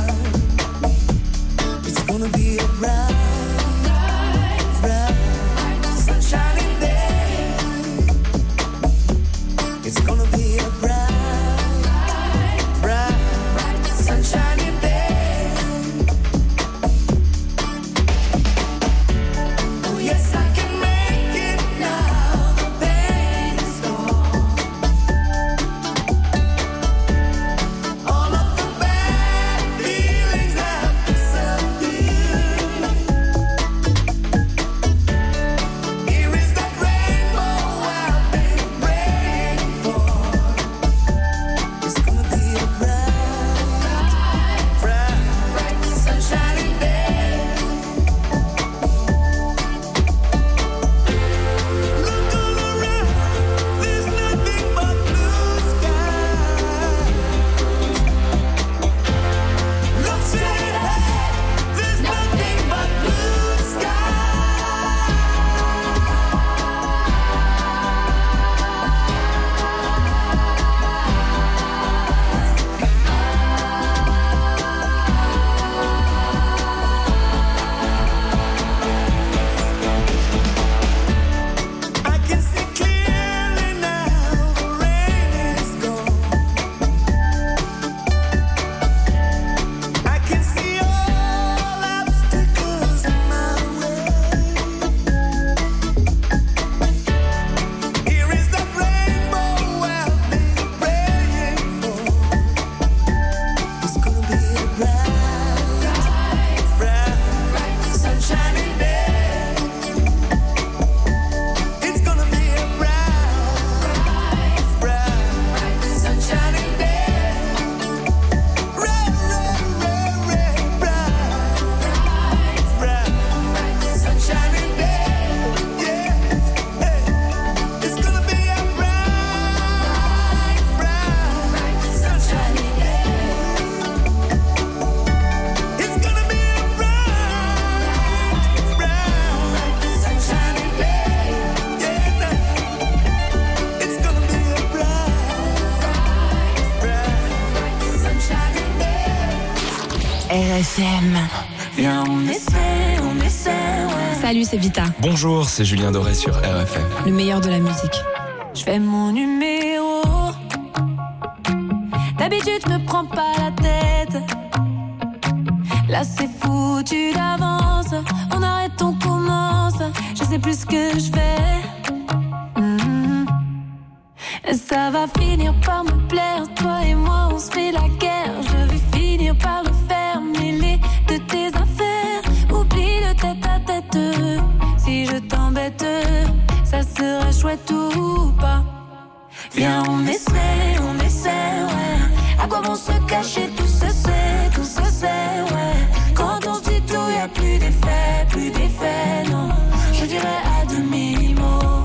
Speaker 8: blind. It's gonna be a bright, bright, sunshiny day. It's gonna be a bright, bright, sunshiny day. Oh yes, I can make it now. The pain is gone. All of the bad feelings have disappeared. Here is the rainbow I've been praying for. It's gonna be a bright, bright, sunshiny day. Look all around, there's nothing but blue skies. Look straight ahead, there's nothing but blue I can see clearly now, the rain is gone. I can see all obstacles in my way. Here is the rainbow I've been praying for. It's gonna be a bright, bright, sunshiny day. It's gonna be a bright, bright, sunshiny day. Bright, bright, bright, bright, sunshiny day. Yeah, hey. It's gonna be a bright, bright, sunshiny day. It's gonna be a bright, bright, sunshiny day. Yeah, it's gonna be a bright, bright, sunshiny day.
Speaker 2: R F M.
Speaker 8: Viens, on essaie, on essaie, ouais.
Speaker 17: Salut, c'est Vita,
Speaker 5: Bonjour, c'est Julien Doré sur R F M.
Speaker 17: le meilleur de la musique.
Speaker 8: Je fais mon numéro. D'habitude, je me prends pas la tête. Là, c'est foutu d'avance. On arrête, on commence. Je sais plus ce que je fais. Mhm. Ça va finir par me plaire. Toi et moi, on se fait la guerre. Je vais finir par le faire. Mêler de tes affaires. Oublie le tête à tête. Si je t'embête, ça sera chouette ou pas. Viens, on essaie, on essaie, ouais. À quoi vont se cacher, tout se sait, tout se sait, ouais. Quand on se dit tout, y a plus d'effet, plus d'effet, non. Je dirais à demi-mot.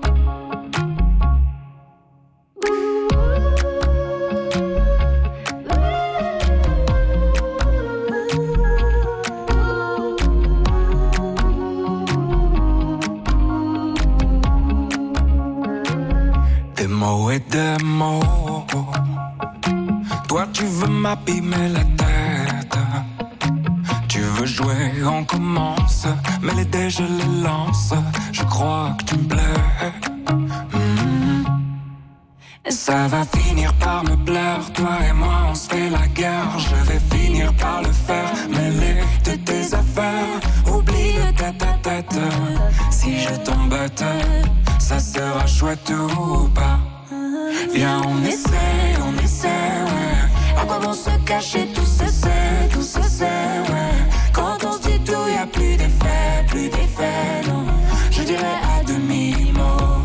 Speaker 5: Des mots et des mots. Toi, tu veux m'abîmer la tête. Tu veux jouer, on commence. Mais les dés, je les lance. Je crois que tu me plais. Mhm. Ça va finir par me plaire. Toi et moi, on se fait la guerre. Je vais finir par le faire. Mêler de tes affaires. Oublie le tête à tête. Si je t'embête, ça sera chouette ou pas.
Speaker 8: Viens, on essaie, on essaie, ouais. À quoi vont se cacher, tout se sait, tout se sait, ouais. Quand on se dit tout, y a plus d'effet, plus d'effet, non. Je dirais à demi-mot.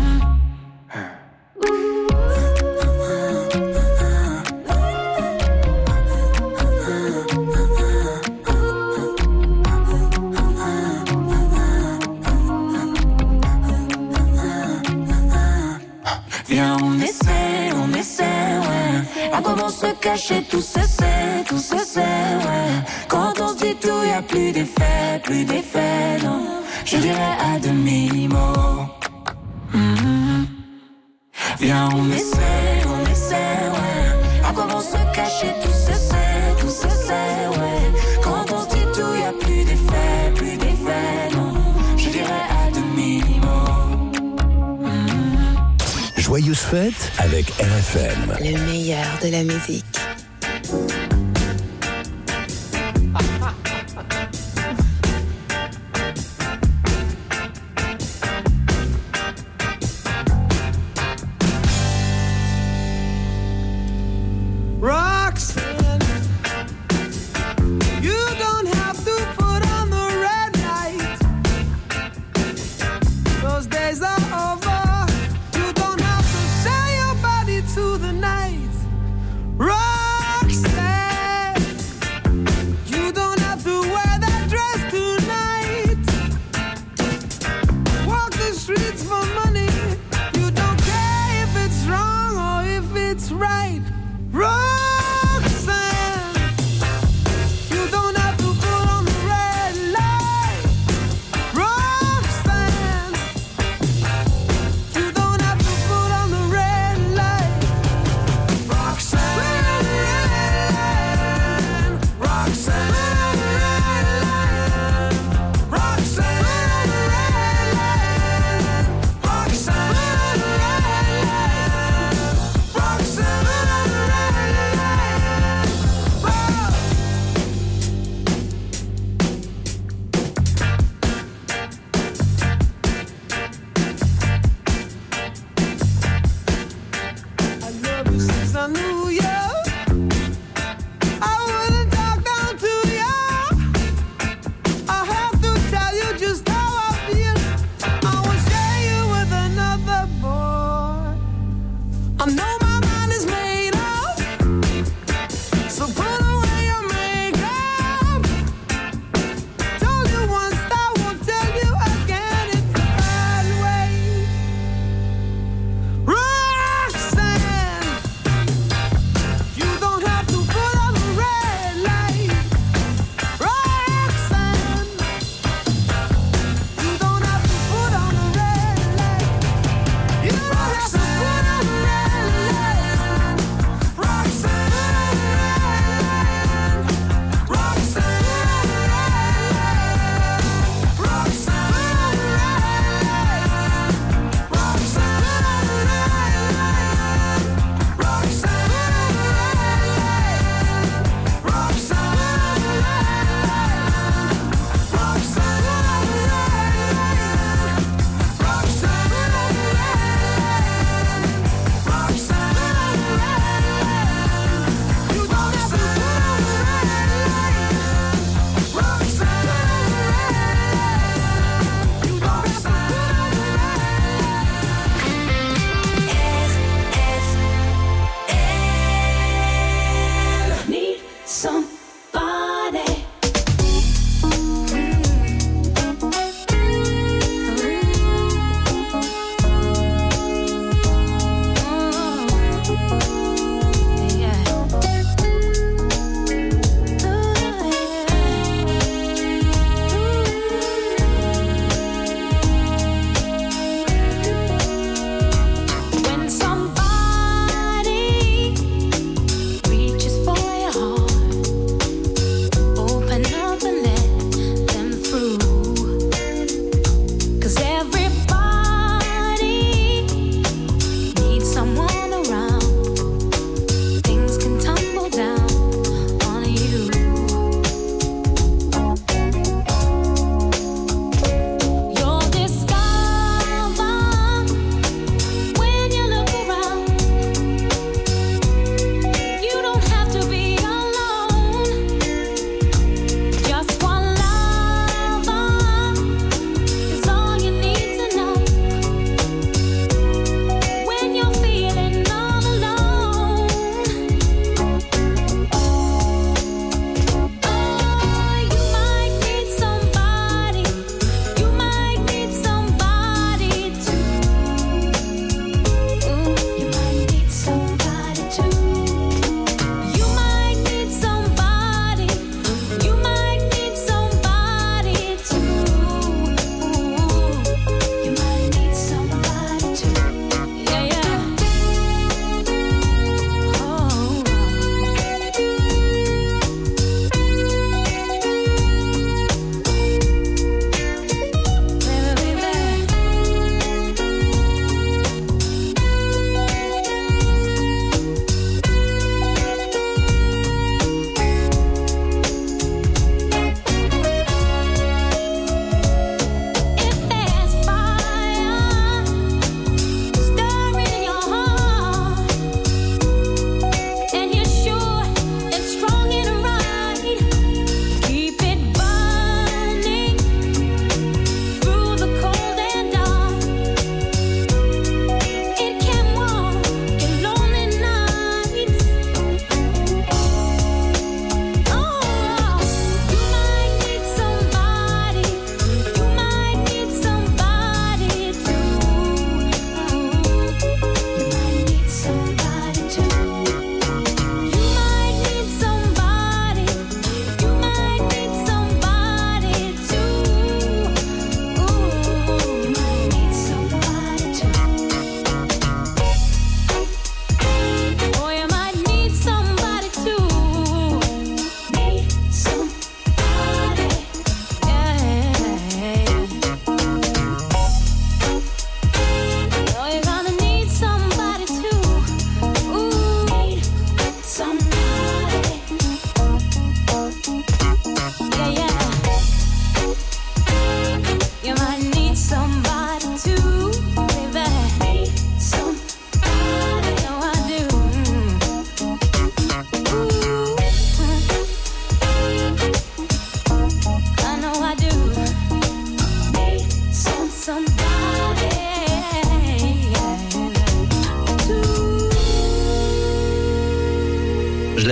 Speaker 8: Mhm.
Speaker 5: Viens, on essaie, on essaie, ouais. À quoi bon se cacher, tout se sait, tout se sait, ouais. Quand on se dit tout, y a plus d'effet, plus d'effet, non. Je dirais à demi-mot. Mm-hmm. Viens, on essaie, on essaie, ouais. À quoi bon se cacher, tout se sait, tout se sait, ouais. Quand on se dit tout, y a plus d'effet, plus d'effet, non. Je dirais à demi-mot. Mm-hmm.
Speaker 10: Joyeuse fête avec R F M.
Speaker 2: Le meilleur de la musique.
Speaker 8: Roxanne, you don't have to put on the red light. Those days are over. You don't have to sell your body to the night. Roxanne.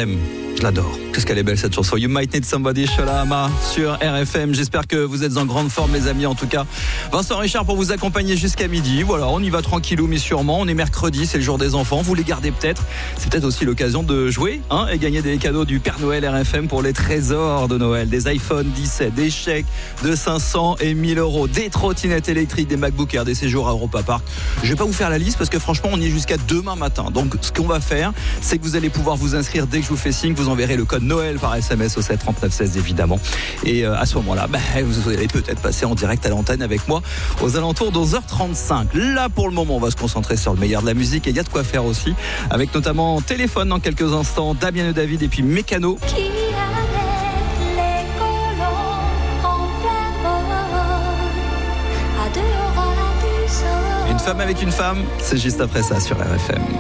Speaker 1: l'aime. Je l'adore. Qu'est-ce qu'elle est belle cette chanson. You Might Need Somebody, Shola Ama sur R F M. J'espère que vous êtes en grande forme les amis. En tout cas, Vincent Richard pour vous accompagner jusqu'à midi. Voilà, on y va tranquillou mais sûrement. On est mercredi, c'est le jour des enfants. Vous les gardez peut-être. C'est peut-être aussi l'occasion de jouer hein, et gagner des cadeaux du Père Noël R F M pour les trésors de Noël. Des iPhone dix-sept, des chèques de cinq cents et mille euros, des trottinettes électriques, des MacBook Air, des séjours à Europa Park. Je vais pas vous faire la liste parce que franchement, on y est jusqu'à demain matin. Donc, ce qu'on va faire, c'est que vous allez pouvoir vous inscrire dès que je vous fais signe. Vous enverrez le code Noël par S M S au sept trente-neuf seize évidemment. Et euh, à ce moment-là, bah, vous allez peut-être passer en direct à l'antenne avec moi aux alentours de onze heures trente-cinq. Là, pour le moment, on va se concentrer sur le meilleur de la musique et il y a de quoi faire aussi. Avec notamment Téléphone dans quelques instants, Damien et David et puis Mécano.
Speaker 7: Qui arrête les colons en plein vol à deux heures du sol.
Speaker 1: Une femme avec une femme, c'est juste après ça sur R F M.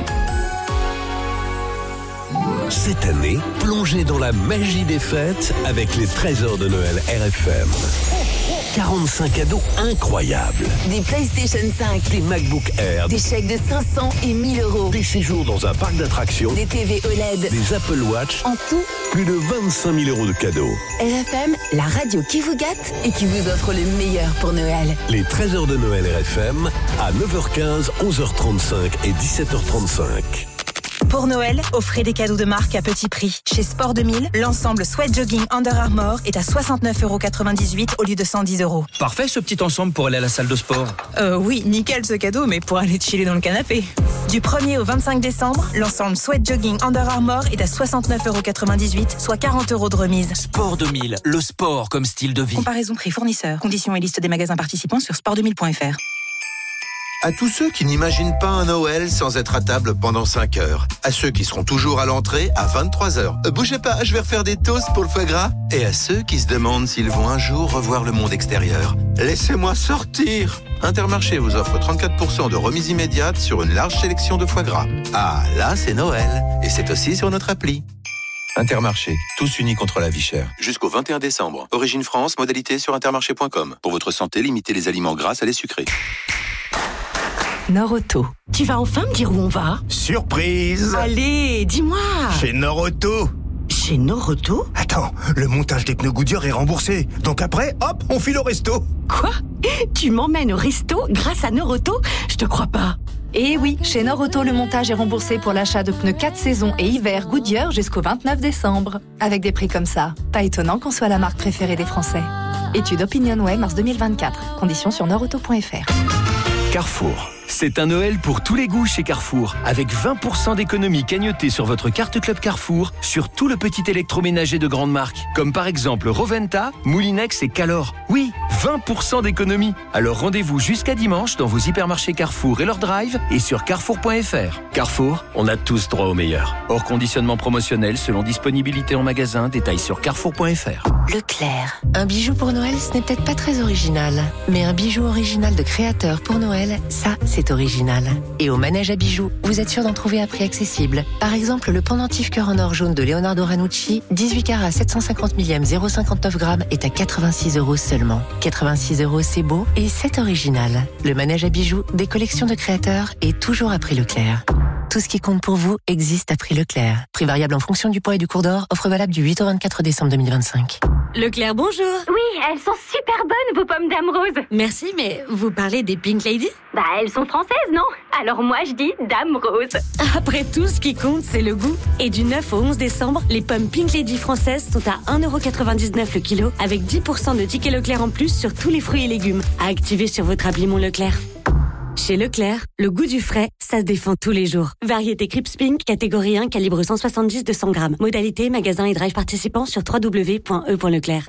Speaker 10: Cette année, plongez dans la magie des fêtes avec les trésors de Noël R F M. quarante-cinq cadeaux incroyables.
Speaker 2: Des PlayStation cinq,
Speaker 10: des MacBook Air,
Speaker 2: des chèques de cinq cents et mille euros,
Speaker 10: des séjours dans un parc d'attractions,
Speaker 2: des T V O L E D,
Speaker 10: des Apple Watch.
Speaker 2: En tout,
Speaker 10: plus de vingt-cinq mille euros de cadeaux.
Speaker 2: R F M, la radio qui vous gâte et qui vous offre le meilleur pour Noël.
Speaker 10: Les trésors de Noël R F M à neuf heures quinze, onze heures trente-cinq et dix-sept heures trente-cinq.
Speaker 17: Pour Noël, offrez des cadeaux de marque à petit prix. Chez Sport deux mille, l'ensemble Sweat Jogging Under Armour est à soixante-neuf euros quatre-vingt-dix-huit au lieu de cent dix euros.
Speaker 18: Parfait ce petit ensemble pour aller à la salle de sport.
Speaker 17: Euh oui, nickel ce cadeau, mais pour aller chiller dans le canapé. Du premier au vingt-cinq décembre, l'ensemble Sweat Jogging Under Armour est à soixante-neuf euros quatre-vingt-dix-huit, soit quarante euros de remise.
Speaker 18: Sport deux mille, le sport comme style de vie.
Speaker 17: Comparaison prix fournisseur. Conditions et liste des magasins participants sur sport deux mille point f r.
Speaker 11: À tous ceux qui n'imaginent pas un Noël sans être à table pendant cinq heures. À ceux qui seront toujours à l'entrée à vingt-trois heures. Euh, bougez pas, je vais refaire des toasts pour le foie gras. Et à ceux qui se demandent s'ils vont un jour revoir le monde extérieur. Laissez-moi sortir. Intermarché vous offre trente-quatre pour cent de remise immédiate sur une large sélection de foie gras. Ah, là c'est Noël. Et c'est aussi sur notre appli.
Speaker 3: Intermarché, tous unis contre la vie chère. Jusqu'au vingt et un décembre. Origine France, modalité sur intermarché point com. Pour votre santé, limitez les aliments gras à les sucrés.
Speaker 13: Nord-Auto. Tu vas enfin me dire où on va?
Speaker 8: Surprise!
Speaker 13: Allez, dis-moi!
Speaker 8: Chez Nord-Auto.
Speaker 13: Chez Nord-Auto?
Speaker 8: Attends, le montage des pneus Goodyear est remboursé. Donc après, hop, on file au resto.
Speaker 13: Quoi? Tu m'emmènes au resto grâce à Nord-Auto? Je te crois pas.
Speaker 14: Et oui, chez Nord-Auto, le montage est remboursé pour l'achat de pneus quatre saisons et hiver Goodyear jusqu'au vingt-neuf décembre. Avec des prix comme ça, pas étonnant qu'on soit la marque préférée des Français. Étude Opinionway, mars deux mille vingt-quatre. Conditions sur nord auto point f r.
Speaker 16: Carrefour. C'est un Noël pour tous les goûts chez Carrefour, avec vingt pour cent d'économie cagnotée sur votre carte Club Carrefour sur tout le petit électroménager de grande marque, comme par exemple Roventa, Moulinex et Calor. Oui, vingt pour cent d'économie. Alors rendez-vous jusqu'à dimanche dans vos hypermarchés Carrefour et leur drive et sur carrefour point f r. Carrefour, on a tous droit au meilleur. Hors conditionnement promotionnel selon disponibilité en magasin, détails sur carrefour point f r.
Speaker 25: Leclerc. Un bijou pour Noël, ce n'est peut-être pas très original, mais un bijou original de créateur pour Noël, ça, c'est original. Et au manège à bijoux, vous êtes sûr d'en trouver à prix accessible. Par exemple, le pendentif cœur en or jaune de Leonardo Ranucci, dix-huit carats sept cent cinquante millième zéro virgule cinquante-neuf grammes, est à quatre-vingt-six euros seulement. quatre-vingt-six euros, c'est beau et c'est original. Le manège à bijoux, des collections de créateurs, est toujours à prix Leclerc. Tout ce qui compte pour vous existe à prix Leclerc. Prix variable en fonction du poids et du cours d'or. Offre valable du huit au vingt-quatre décembre deux mille vingt-cinq.
Speaker 24: Leclerc, bonjour.
Speaker 23: Oui, elles sont super bonnes, vos pommes Dame Rose.
Speaker 24: Merci, mais vous parlez des Pink Lady?
Speaker 23: Bah, elles sont françaises, non? Alors moi, je dis Dame Rose.
Speaker 24: Après tout, ce qui compte, c'est le goût. Et du neuf au onze décembre, les pommes Pink Lady françaises sont à un euro quatre-vingt-dix-neuf le kilo, avec dix pour cent de tickets Leclerc en plus sur tous les fruits et légumes. À activer sur votre appli Mon Leclerc. Chez Leclerc, le goût du frais, ça se défend tous les jours. Variété Crips Pink, catégorie un, calibre cent soixante-dix à deux cents grammes. Modalité, magasin et drive participants sur w w w point e point leclerc.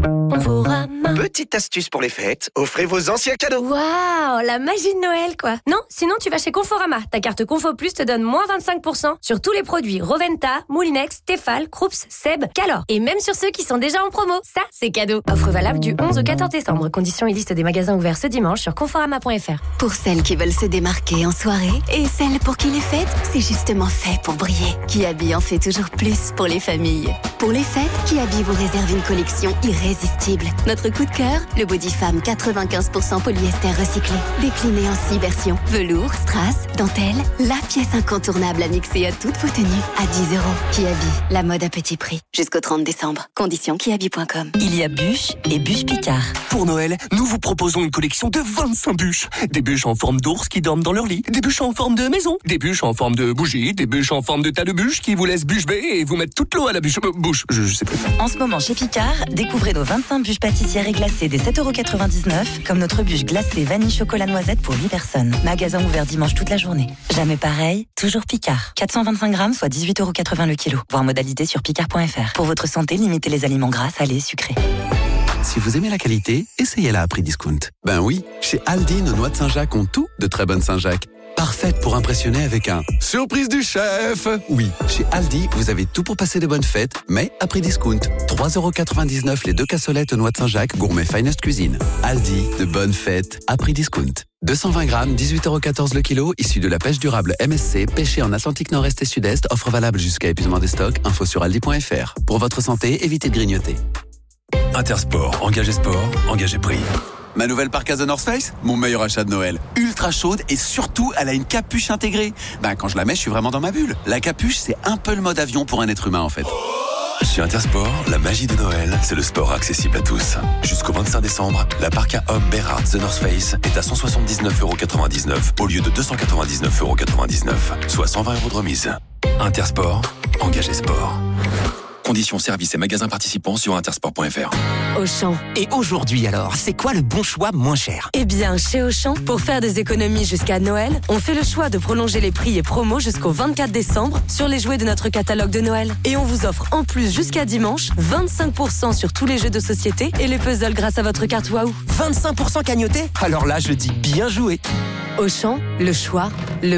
Speaker 9: Petite astuce pour les fêtes, offrez vos anciens cadeaux.
Speaker 24: Waouh, la magie de Noël, quoi. Non, sinon tu vas chez Conforama. Ta carte Confo Plus te donne moins vingt-cinq pour cent sur tous les produits Roventa, Moulinex, Tefal, Krups, Seb, Calor. Et même sur ceux qui sont déjà en promo. Ça, c'est cadeau. Offre valable du onze au quatorze décembre. Conditions et liste des magasins ouverts ce dimanche sur conforama point f r.
Speaker 2: Pour celles qui veulent se démarquer en soirée et celles pour qui les fêtes, c'est justement fait pour briller. Kiabi en fait toujours plus pour les familles. Pour les fêtes, Kiabi vous réserve une collection irrésistible combustible. Notre coup de cœur, le Body Femme quatre-vingt-quinze pour cent polyester recyclé. Décliné en six versions. Velours, strass, dentelle, la pièce incontournable à mixer à toutes vos tenues. À dix euros. Kiabi, la mode à petit prix. Jusqu'au trente décembre. Conditions kiabi point com.
Speaker 12: Il y a bûches et bûches Picard.
Speaker 19: Pour Noël, nous vous proposons une collection de vingt-cinq bûches. Des bûches en forme d'ours qui dorment dans leur lit. Des bûches en forme de maison. Des bûches en forme de bougie. Des bûches en forme de tas de bûches qui vous laissent bûche bée et vous mettre toute l'eau à la bûche. Euh, bouche, je, je sais plus.
Speaker 12: En ce moment chez Picard, découvrez nos vingt-cinq bûches pâtissières et glacées des sept euros quatre-vingt-dix-neuf, comme notre bûche glacée vanille chocolat noisette pour huit personnes. Magasin ouvert dimanche toute la journée. Jamais pareil, toujours Picard. quatre cent vingt-cinq grammes, soit dix-huit euros quatre-vingts le kilo. Voir modalité sur picard point f r. Pour votre santé, limitez les aliments gras, salés, sucrés.
Speaker 20: Si vous aimez la qualité, essayez-la à prix discount. Ben oui, chez Aldi, nos noix de Saint-Jacques ont tout de très bonnes Saint-Jacques. Parfaite pour impressionner avec un « Surprise du chef !» Oui, chez Aldi, vous avez tout pour passer de bonnes fêtes, mais à prix discount. trois euros quatre-vingt-dix-neuf les deux cassolettes noix de Saint-Jacques, gourmet Finest Cuisine. Aldi, de bonnes fêtes à prix discount. deux cent vingt grammes, dix-huit euros quatorze le kilo, issu de la pêche durable M S C, pêché en Atlantique Nord-Est et Sud-Est, offre valable jusqu'à épuisement des stocks, info sur aldi point f r. Pour votre santé, évitez de grignoter.
Speaker 3: Intersport, engagé sport, engagé prix.
Speaker 20: Ma nouvelle parka The North Face, mon meilleur achat de Noël. Ultra chaude et surtout, elle a une capuche intégrée. Ben, quand je la mets, je suis vraiment dans ma bulle. La capuche, c'est un peu le mode avion pour un être humain, en fait.
Speaker 3: Chez Intersport, la magie de Noël, c'est le sport accessible à tous. Jusqu'au vingt-cinq décembre, la parka homme Berard The North Face est à cent soixante-dix-neuf euros quatre-vingt-dix-neuf au lieu de deux cent quatre-vingt-dix-neuf euros quatre-vingt-dix-neuf, soit cent vingt euros de remise. Intersport, engagé sport. Conditions, services et magasins participants sur intersport point f r.
Speaker 12: Auchan.
Speaker 18: Et aujourd'hui alors, c'est quoi le bon choix moins cher?
Speaker 24: Eh bien, chez Auchan, pour faire des économies jusqu'à Noël, on fait le choix de prolonger les prix et promos jusqu'au vingt-quatre décembre sur les jouets de notre catalogue de Noël. Et on vous offre en plus jusqu'à dimanche vingt-cinq pour cent sur tous les jeux de société et les puzzles grâce à votre carte Waouh.
Speaker 18: vingt-cinq pour cent cagnoté? Alors là, je dis bien joué.
Speaker 24: Auchan, le choix, le